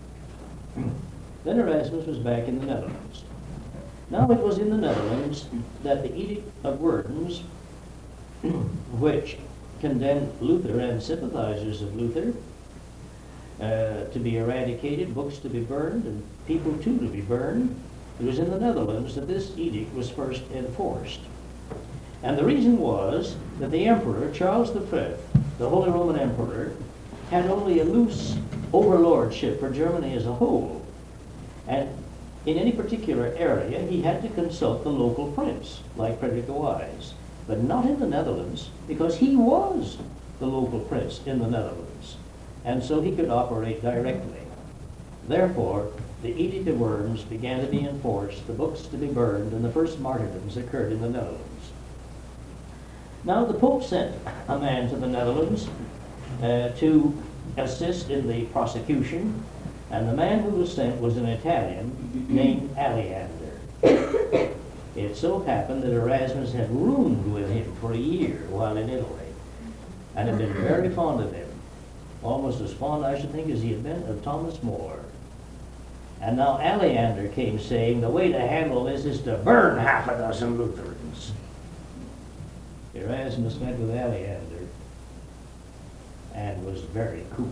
Then Erasmus was back in the Netherlands. Now it was in the Netherlands that the Edict of Worms, which condemned Luther and sympathizers of Luther uh, to be eradicated, books to be burned, and people too to be burned, it was in the Netherlands that this edict was first enforced. And the reason was that the Emperor, Charles the Fifth, the Holy Roman Emperor, had only a loose overlordship for Germany as a whole. And in any particular area, he had to consult the local prince, like Frederick the Wise, but not in the Netherlands, because he was the local prince in the Netherlands, and so he could operate directly. Therefore, the Edict of Worms began to be enforced, the books to be burned, and the first martyrdoms occurred in the Netherlands. Now, the Pope sent a man to the Netherlands uh, to assist in the prosecution, and the man who was sent was an Italian named Aleander. It so happened that Erasmus had roomed with him for a year while in Italy, and had been very fond of him, almost as fond, I should think, as he had been of Thomas More. And now Aleander came saying, the way to handle this is to burn half a dozen Lutherans. Erasmus met with Aleander and was very cool.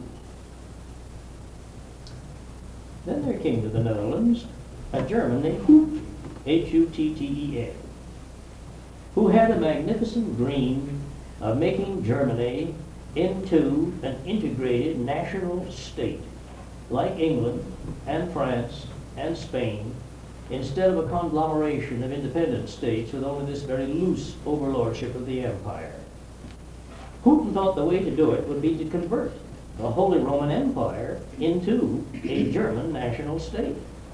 Then there came to the Netherlands a German named Hutten, H U T T E N, who had a magnificent dream of making Germany into an integrated national state, like England and France and Spain, instead of a conglomeration of independent states with only this very loose overlordship of the empire. Hutten thought the way to do it would be to convert the Holy Roman Empire into a German national state.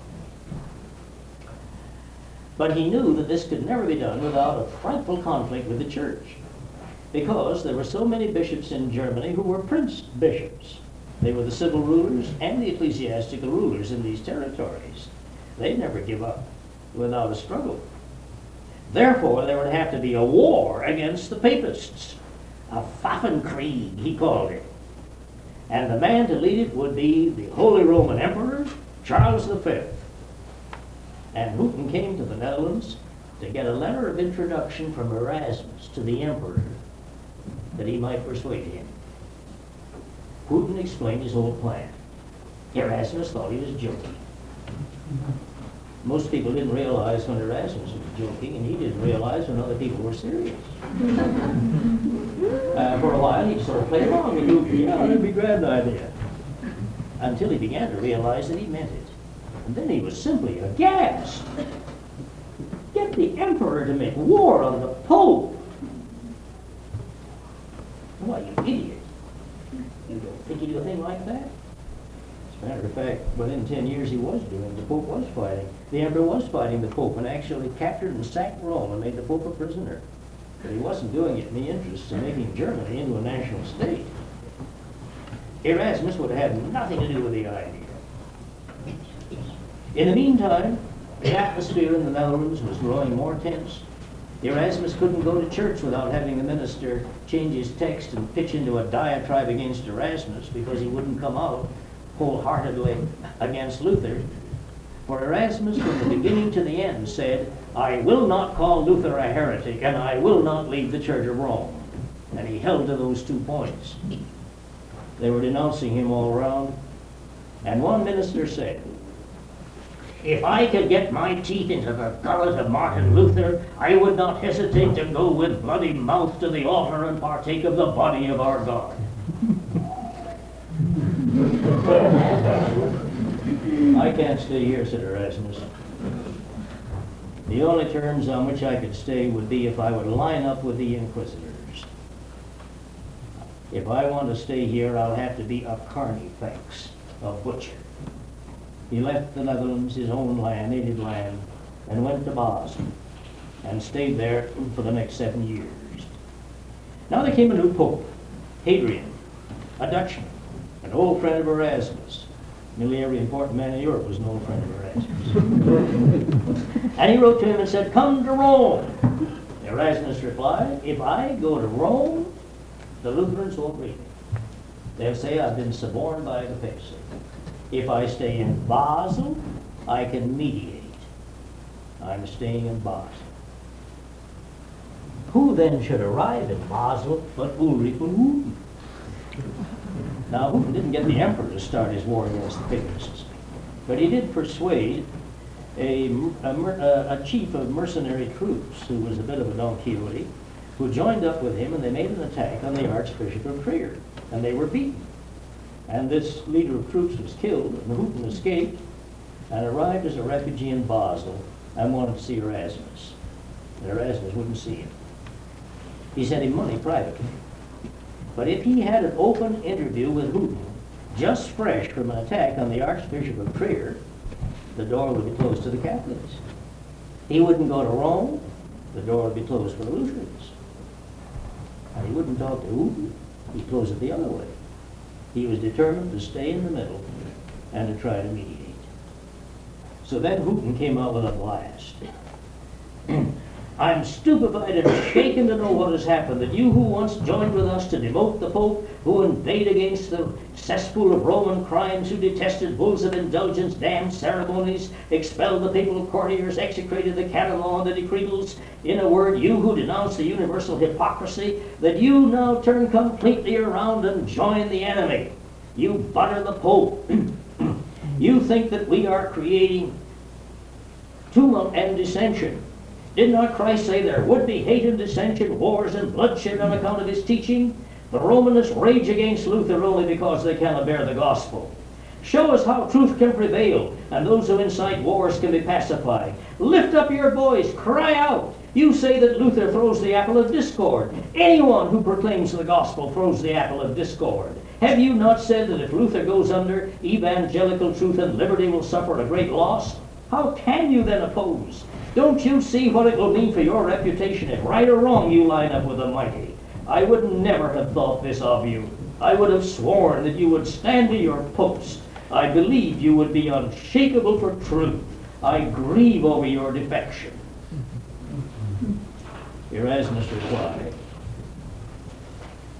But he knew that this could never be done without a frightful conflict with the church, because there were so many bishops in Germany who were prince bishops. They were the civil rulers and the ecclesiastical rulers in these territories. They'd never give up without a struggle. Therefore, there would have to be a war against the papists. a Pfaffenkrieg, he called it. And the man to lead it would be the Holy Roman Emperor, Charles the Fifth. And Hooton came to the Netherlands to get a letter of introduction from Erasmus to the emperor that he might persuade him. Hooton explained his whole plan. Erasmus thought he was joking. Most people didn't realize when Erasmus was joking, and he didn't realize when other people were serious. uh, for a while, he sort of played along with Hooton. Yeah, that'd be a grand idea. Until he began to realize that he meant it. And then he was simply aghast. Get the emperor to make war on the Pope. Why, you idiot. You don't think he'd do a thing like that? As a matter of fact, within ten years he was doing. The Pope was fighting. The emperor was fighting the Pope and actually captured and sacked Rome and made the Pope a prisoner. But he wasn't doing it in the interest of making Germany into a national state. Erasmus would have had nothing to do with the idea. In the meantime, the atmosphere in the Netherlands was growing more tense. Erasmus couldn't go to church without having the minister change his text and pitch into a diatribe against Erasmus because he wouldn't come out wholeheartedly against Luther. For Erasmus, from the beginning to the end, said, I will not call Luther a heretic, and I will not leave the Church of Rome. And he held to those two points. They were denouncing him all around. And one minister said, if I could get my teeth into the gullet of Martin Luther, I would not hesitate to go with bloody mouth to the altar and partake of the body of our God. I can't stay here, said Erasmus. The only terms on which I could stay would be if I would line up with the inquisitors. If I want to stay here, I'll have to be a carnifex, a butcher. He left the Netherlands, his own land, native land, and went to Basel, and stayed there for the next seven years. Now there came a new pope, Hadrian, a Dutchman, an old friend of Erasmus. Nearly every important man in Europe was an old friend of Erasmus. And he wrote to him and said, come to Rome. Erasmus replied, if I go to Rome, the Lutherans won't read me. They'll say I've been suborned by the papacy. If I stay in Basel, I can mediate. I'm staying in Basel. Who then should arrive in Basel but Ulrich von Hooton? Now, Hooton didn't get the emperor to start his war against the papists, but he did persuade a, a, a chief of mercenary troops who was a bit of a Don Quixote, who joined up with him, and they made an attack on the Archbishop of Trier, and they were beaten. And this leader of troops was killed, and Hooton escaped and arrived as a refugee in Basel and wanted to see Erasmus. And Erasmus wouldn't see him. He sent him money privately. But if he had an open interview with Hooton, just fresh from an attack on the Archbishop of Trier, the door would be closed to the Catholics. He wouldn't go to Rome, the door would be closed for the Lutherans. And he wouldn't talk to Hooton, he'd close it the other way. He was determined to stay in the middle and to try to mediate. So then Hooton came out with a blast. I'm stupefied and shaken to know what has happened, that you who once joined with us to demote the Pope, who inveighed against the cesspool of Roman crimes, who detested bulls of indulgence, damned ceremonies, expelled the papal courtiers, execrated the canon law and the decretals, in a word, you who denounced the universal hypocrisy, that you now turn completely around and join the enemy. You butter the Pope. You think that we are creating tumult and dissension. Did not Christ say there would be hate and dissension, wars and bloodshed on account of his teaching? The Romanists rage against Luther only because they cannot bear the gospel. Show us how truth can prevail, and those who incite wars can be pacified. Lift up your voice, cry out. You say that Luther throws the apple of discord. Anyone who proclaims the gospel throws the apple of discord. Have you not said that if Luther goes under, evangelical truth and liberty will suffer a great loss? How can you then oppose? Don't you see what it will mean for your reputation if right or wrong you line up with the mighty? I would never have thought this of you. I would have sworn that you would stand to your post. I believed you would be unshakable for truth. I grieve over your defection. Erasmus replied,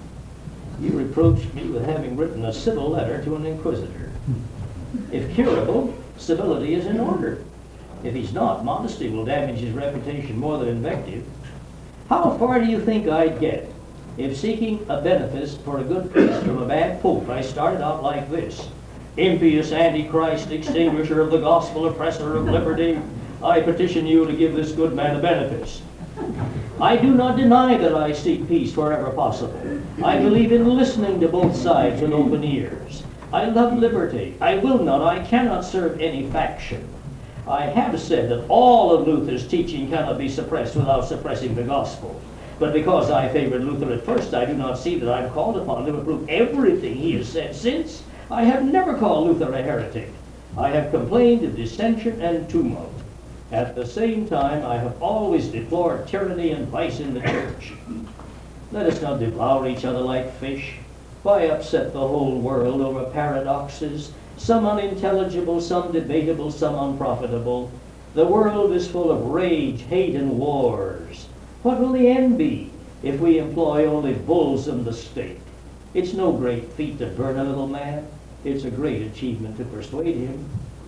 You reproached me with having written a civil letter to an inquisitor. If curable, civility is in order. If he's not, modesty will damage his reputation more than invective. How far do you think I'd get if, seeking a benefice for a good priest from a bad pope, I started out like this? Impious Antichrist, extinguisher of the gospel, oppressor of liberty, I petition you to give this good man a benefice. I do not deny that I seek peace wherever possible. I believe in listening to both sides with open ears. I love liberty. I will not, I cannot serve any faction. I have said that all of Luther's teaching cannot be suppressed without suppressing the gospel. But because I favored Luther at first, I do not see that I'm called upon to approve everything he has said since. I have never called Luther a heretic. I have complained of dissension and tumult. At the same time, I have always deplored tyranny and vice in the church. Let us not devour each other like fish. Why upset the whole world over paradoxes, some unintelligible, some debatable, some unprofitable? The world is full of rage, hate, and wars. What will the end be if we employ only bulls and the stake? It's no great feat to burn a little man. It's a great achievement to persuade him.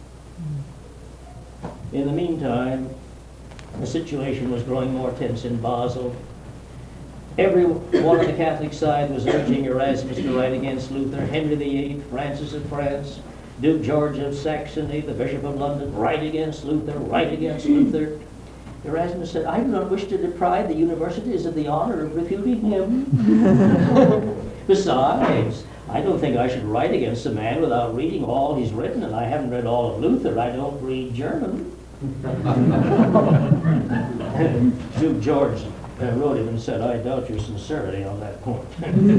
In the meantime, the situation was growing more tense in Basel. Every one on the Catholic side was urging Erasmus to write against Luther. Henry the Eighth, Francis of France, Duke George of Saxony, the Bishop of London, write against Luther, write against Luther. Erasmus said, I do not wish to deprive the universities of the honor of refuting him. Besides, I don't think I should write against a man without reading all he's written, and I haven't read all of Luther. I don't read German. Duke George uh, wrote him and said, I doubt your sincerity on that point.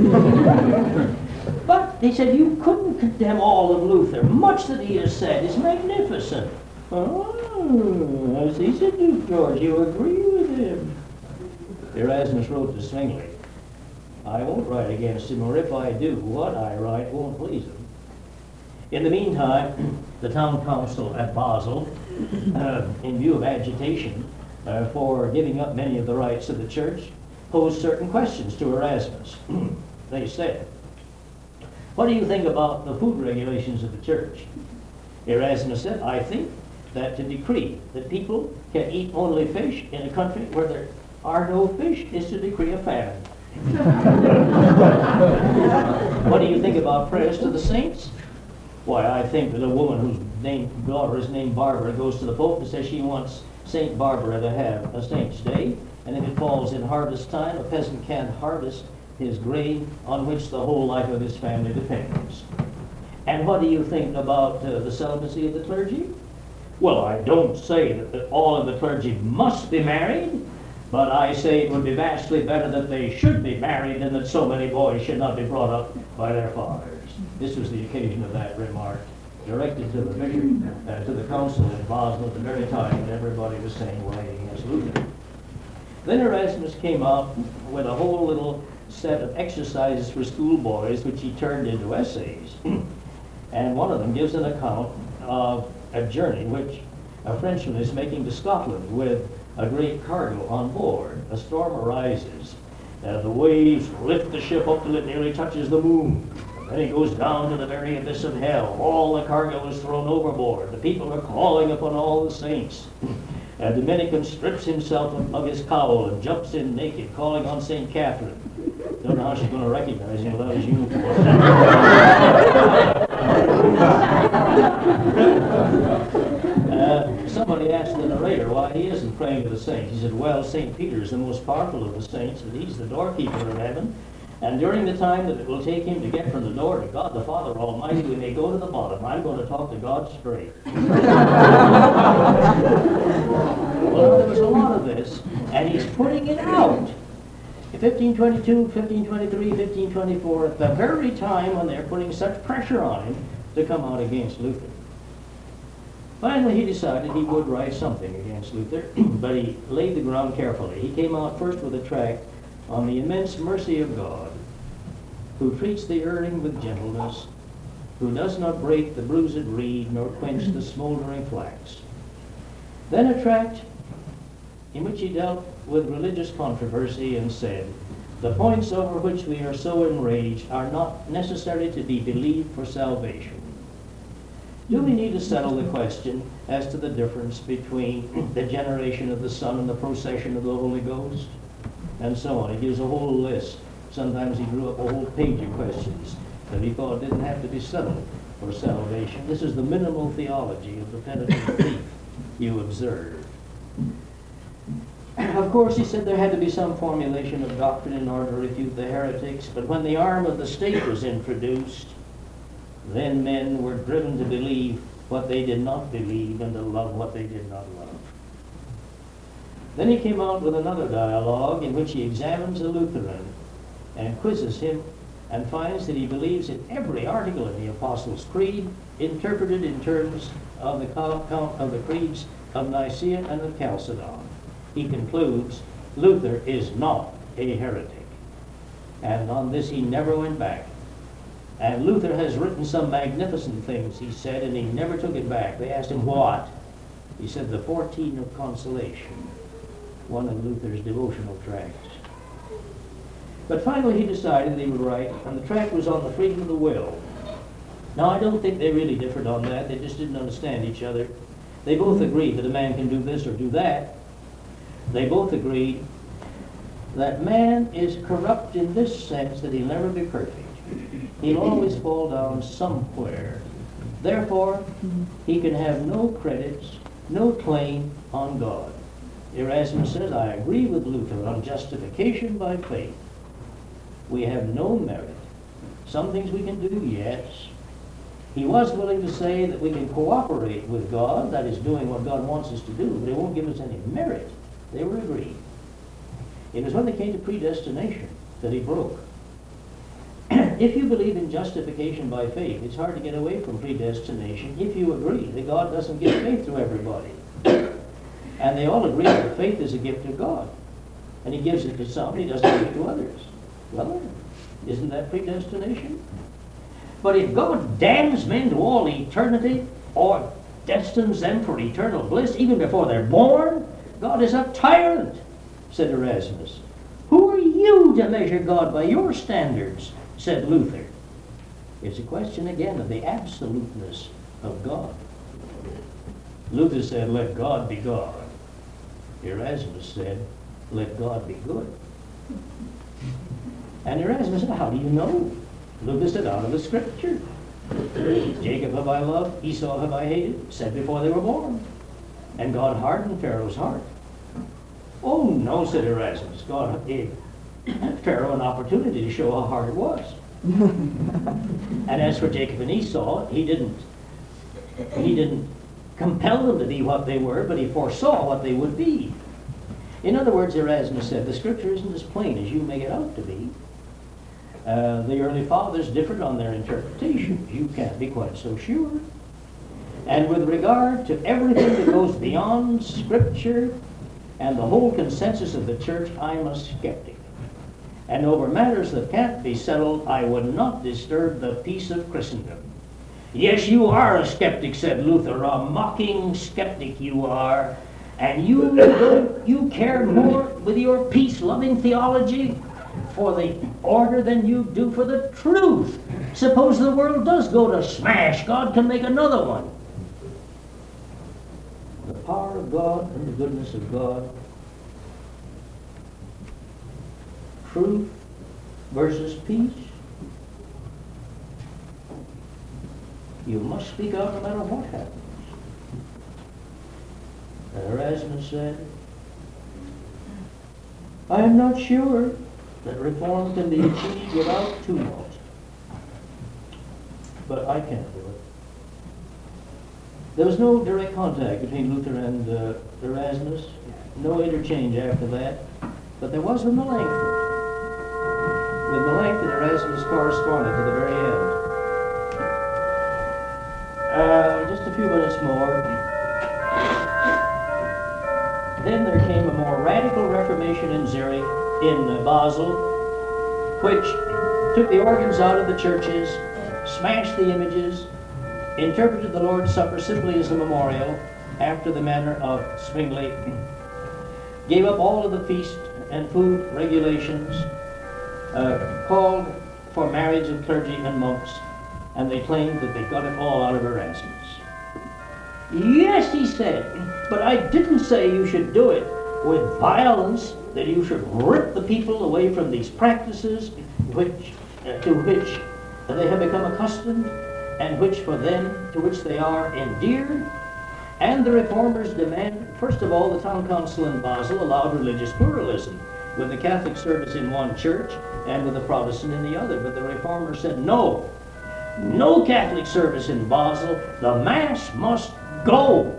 But they said, you couldn't condemn all of Luther. Much that he has said is magnificent. Oh, I see, said Duke George, you agree with him. Erasmus wrote to Zwingli, I won't write against him, or if I do, what I write won't please him. In the meantime, the town council at Basel, uh, in view of agitation uh, for giving up many of the rights of the church, posed certain questions to Erasmus. They said, what do you think about the food regulations of the church? Erasmus said, I think that to decree that people can eat only fish in a country where there are no fish is to decree a famine. What do you think about prayers to the saints? Why, I think that a woman whose name, daughter is named Barbara goes to the Pope and says she wants Saint Barbara to have a saint's day, and if it falls in harvest time, a peasant can't harvest his grain on which the whole life of his family depends. And what do you think about uh, the celibacy of the clergy? Well, I don't say that, that all of the clergy must be married, but I say it would be vastly better that they should be married than that so many boys should not be brought up by their fathers. This was the occasion of that remark, directed to the bishop, uh, to the council in Basel at the very time that everybody was saying writing against Luther. Then Erasmus came out with a whole little set of exercises for schoolboys, which he turned into essays. And one of them gives an account of a journey which a Frenchman is making to Scotland with a great cargo on board. A storm arises. Uh, the waves lift the ship up till it nearly touches the moon. Then it goes down to the very abyss of hell. All the cargo is thrown overboard. The people are calling upon all the saints. A Dominican strips himself of, of his cowl and jumps in naked, calling on Saint Catherine. Don't know how she's going to recognize him without his uniform. uh, somebody asked the narrator why he isn't praying to the saints. He said, well, Saint Peter is the most powerful of the saints, and he's the doorkeeper of heaven. And during the time that it will take him to get from the door to God the Father Almighty, we may go to the bottom. I'm going to talk to God straight. Well, there was a lot of this, and he's putting it out. In fifteen twenty-two, fifteen twenty-three, fifteen twenty-four, at the very time when they're putting such pressure on him to come out against Luther. Finally, he decided he would write something against Luther, but he laid the ground carefully. He came out first with a tract on the immense mercy of God, who treats the erring with gentleness, who does not break the bruised reed, nor quench the smoldering flax. Then a tract in which he dealt with religious controversy and said, The points over which we are so enraged are not necessary to be believed for salvation. Do we need to settle the question as to the difference between the generation of the Son and the procession of the Holy Ghost? And so on. He gives a whole list. Sometimes he drew up a whole page of questions that he thought didn't have to be settled for salvation. This is the minimal theology of the penitent thief you observe. Of course, he said there had to be some formulation of doctrine in order to refute the heretics, but when the arm of the state was introduced, then men were driven to believe what they did not believe and to love what they did not love. Then he came out with another dialogue in which he examines a Lutheran and quizzes him and finds that he believes in every article in the Apostles' Creed interpreted in terms of the count of the creeds of Nicaea and of Chalcedon. He concludes Luther is not a heretic. And on this he never went back. And Luther has written some magnificent things, he said, and he never took it back. They asked him what? He said the fourteen of Consolation, one of Luther's devotional tracts. But finally he decided he would write, and the tract was on the freedom of the will. Now I don't think they really differed on that. They just didn't understand each other. They both agreed that a man can do this or do that. They both agreed that man is corrupt in this sense that he'll never be perfect. He'll always fall down somewhere. Therefore, he can have no credits, no claim on God. Erasmus says, I agree with Luther on justification by faith. We have no merit. Some things we can do, yes. He was willing to say that we can cooperate with God, that is doing what God wants us to do, but it won't give us any merit. They were agreed. It was when they came to predestination that he broke. If you believe in justification by faith, it's hard to get away from predestination if you agree that God doesn't give faith to everybody. And they all agree that faith is a gift of God. And he gives it to some, and he doesn't give it to others. Well, isn't that predestination? But if God damns men to all eternity, or destines them for eternal bliss, even before they're born, God is a tyrant, said Erasmus. Who are you to measure God by your standards, said Luther. It's a question again of the absoluteness of God. Luther said, let God be God. Erasmus said, let God be good. And Erasmus said, how do you know? Luther said, out of the Scripture. Jacob have I loved, Esau have I hated, said before they were born. And God hardened Pharaoh's heart. Oh, no, said Erasmus. God gave Pharaoh an opportunity to show how hard it was. And as for Jacob and Esau, he didn't, he didn't compel them to be what they were, but he foresaw what they would be. In other words, Erasmus said, the Scripture isn't as plain as you make it out to be. Uh, the early fathers differed on their interpretations. You can't be quite so sure. And with regard to everything that goes beyond Scripture and the whole consensus of the church, I'm a skeptic. And over matters that can't be settled, I would not disturb the peace of Christendom. Yes, you are a skeptic, said Luther, a mocking skeptic you are. And you don't, you care more with your peace-loving theology for the order than you do for the truth. Suppose the world does go to smash, God can make another one. The power of God and the goodness of God. Truth versus peace. You must speak out no matter what happens. And Erasmus said, I am not sure that reform can be achieved without tumult. But I can't do it. There was no direct contact between Luther and uh, Erasmus, no interchange after that, but there was with Melanchthon. With Melanchthon, Erasmus corresponded to the very end. Uh, just a few minutes more. Then there came a more radical Reformation in Zurich, in uh, Basel, which took the organs out of the churches, smashed the images, interpreted the Lord's Supper simply as a memorial, after the manner of Zwingli, gave up all of the feast and food regulations, uh, called for marriage of clergy and monks, and they claimed that they got it all out of Erasmus. Yes, he said, but I didn't say you should do it with violence, that you should rip the people away from these practices which, uh, to which they have become accustomed, and which for them, to which they are endeared. And the reformers demand, first of all, the town council in Basel allowed religious pluralism, with the Catholic service in one church and with the Protestant in the other. But the reformers said, no, no Catholic service in Basel. The Mass must go.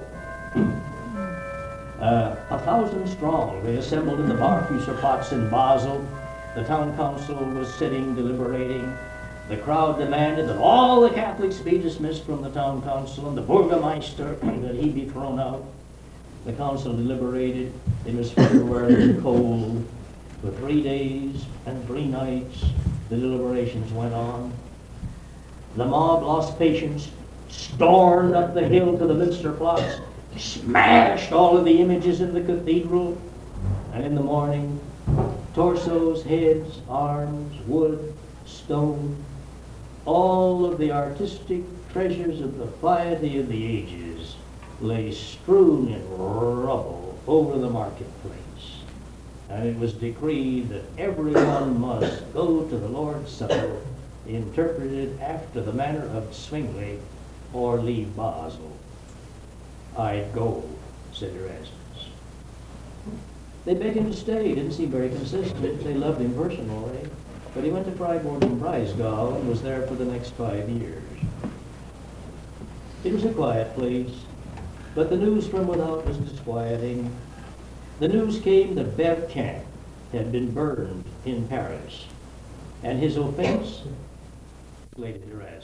Uh, a thousand strong, they assembled in the Barfüßerplatz in Basel. The town council was sitting, deliberating. The crowd demanded that all the Catholics be dismissed from the town council and the Burgermeister, that he be thrown out. The council deliberated. It was February and cold. For three days and three nights, the deliberations went on. The mob lost patience, stormed up the hill to the Münsterplatz, smashed all of the images in the cathedral, and in the morning, torsos, heads, arms, wood, stone, all of the artistic treasures of the piety of the ages lay strewn in rubble over the marketplace. And it was decreed that everyone must go to the Lord's Supper, interpreted after the manner of Zwingli, or leave Basel. I'd go, said Erasmus. They begged him to stay. He didn't seem very consistent. They loved him personally. But he went to Freiburg and Breisgau and was there for the next five years. It was a quiet place, but the news from without was disquieting. The news came that Berquin had been burned in Paris, and his offense laid Erasmus.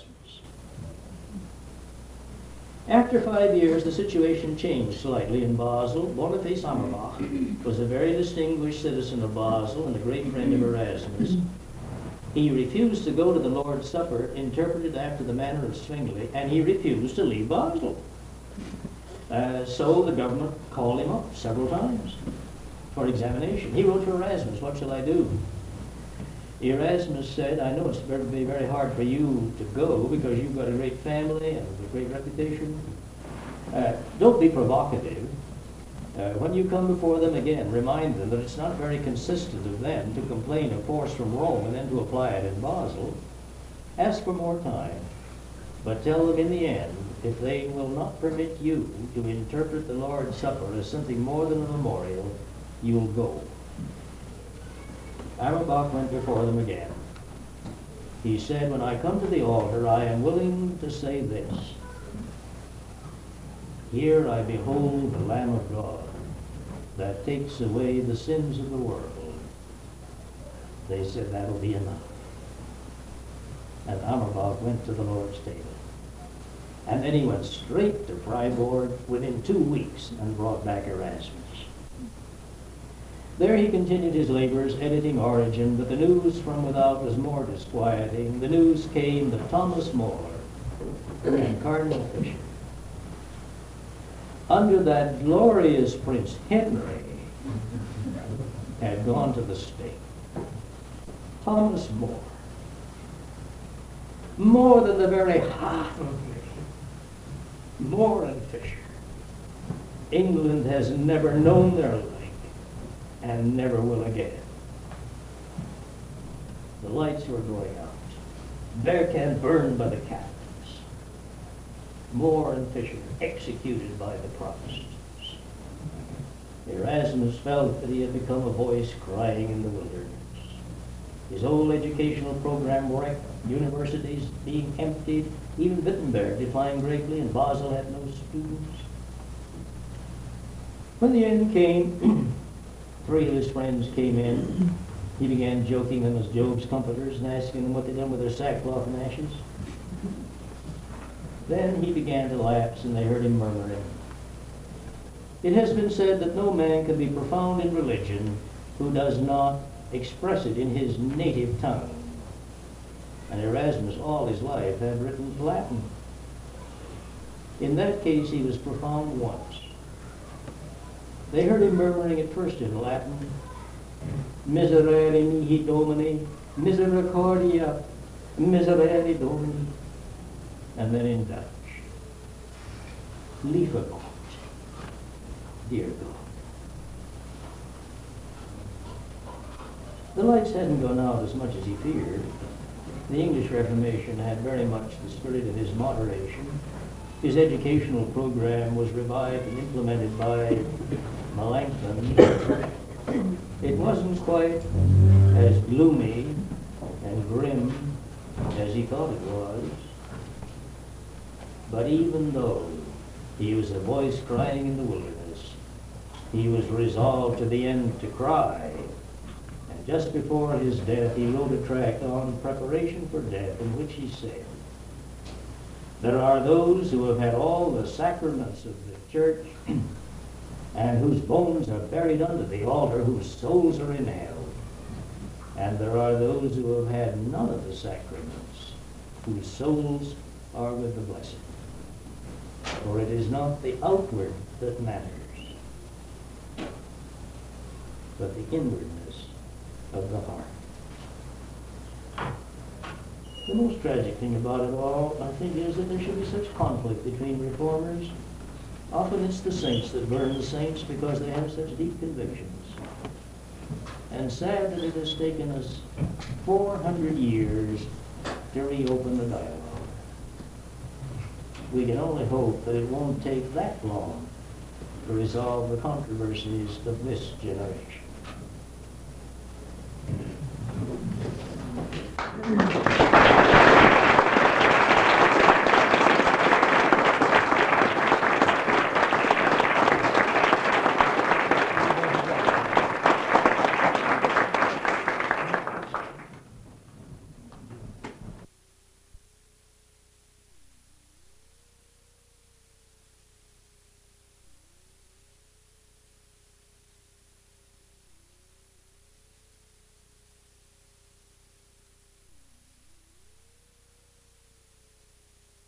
After five years, the situation changed slightly in Basel. Boniface Amerbach was a very distinguished citizen of Basel and a great friend of Erasmus. He refused to go to the Lord's Supper, interpreted after the manner of Zwingli, and he refused to leave Basel. Uh, so the government called him up several times for examination. He wrote to Erasmus, what shall I do? Erasmus said, I know it's going to be very hard for you to go because you've got a great family and a great reputation. Uh, don't be provocative. Uh, when you come before them again, remind them that it's not very consistent of them to complain of force from Rome and then to apply it in Basel. Ask for more time, but tell them in the end, if they will not permit you to interpret the Lord's Supper as something more than a memorial, you'll go. Amerbach went before them again. He said, when I come to the altar, I am willing to say this. Here I behold the Lamb of God that takes away the sins of the world. They said, that'll be enough. And Amerbach went to the Lord's table. And then he went straight to Freiburg within two weeks and brought back Erasmus. There he continued his labors, editing Origen, but the news from without was more disquieting. The news came that Thomas More and Cardinal Fisher, under that glorious Prince Henry, had gone to the stake. Thomas More, more than the very half of me, More and Fisher. England has never known their like, and never will again. The lights were going out. Berquin burned by the Catholics. More and Fisher executed by the Protestants. Erasmus felt that he had become a voice crying in the wilderness. His whole educational program wrecked, universities being emptied, even Wittenberg declined greatly, and Basel had no students. When the end came, three of his friends came in. He began joking them as Job's comforters and asking them what they'd done with their sackcloth and ashes. Then he began to lapse, and they heard him murmuring. It has been said that no man can be profound in religion who does not express it in his native tongue. And Erasmus all his life had written Latin. In that case, he was profound once. They heard him murmuring at first in Latin, Miserere mihi Domini, Misericordia, miserere Domini, and then in Dutch, Lieve God, dear God. The lights hadn't gone out as much as he feared. The English Reformation had very much the spirit of his moderation. His educational program was revived and implemented by Melanchthon. It wasn't quite as gloomy and grim as he thought it was. But even though he was a voice crying in the wilderness, he was resolved to the end to cry. And just before his death, he wrote a tract on preparation for death in which he said, "There are those who have had all the sacraments of the church and whose bones are buried under the altar, whose souls are in hell. And there are those who have had none of the sacraments, whose souls are with the blessed. For it is not the outward that matters, but the inwardness of the heart." The most tragic thing about it all, I think, is that there should be such conflict between reformers. Often it's the saints that burn the saints because they have such deep convictions. And sad that it has taken us four hundred years to reopen the dialogue. We can only hope that it won't take that long to resolve the controversies of this generation.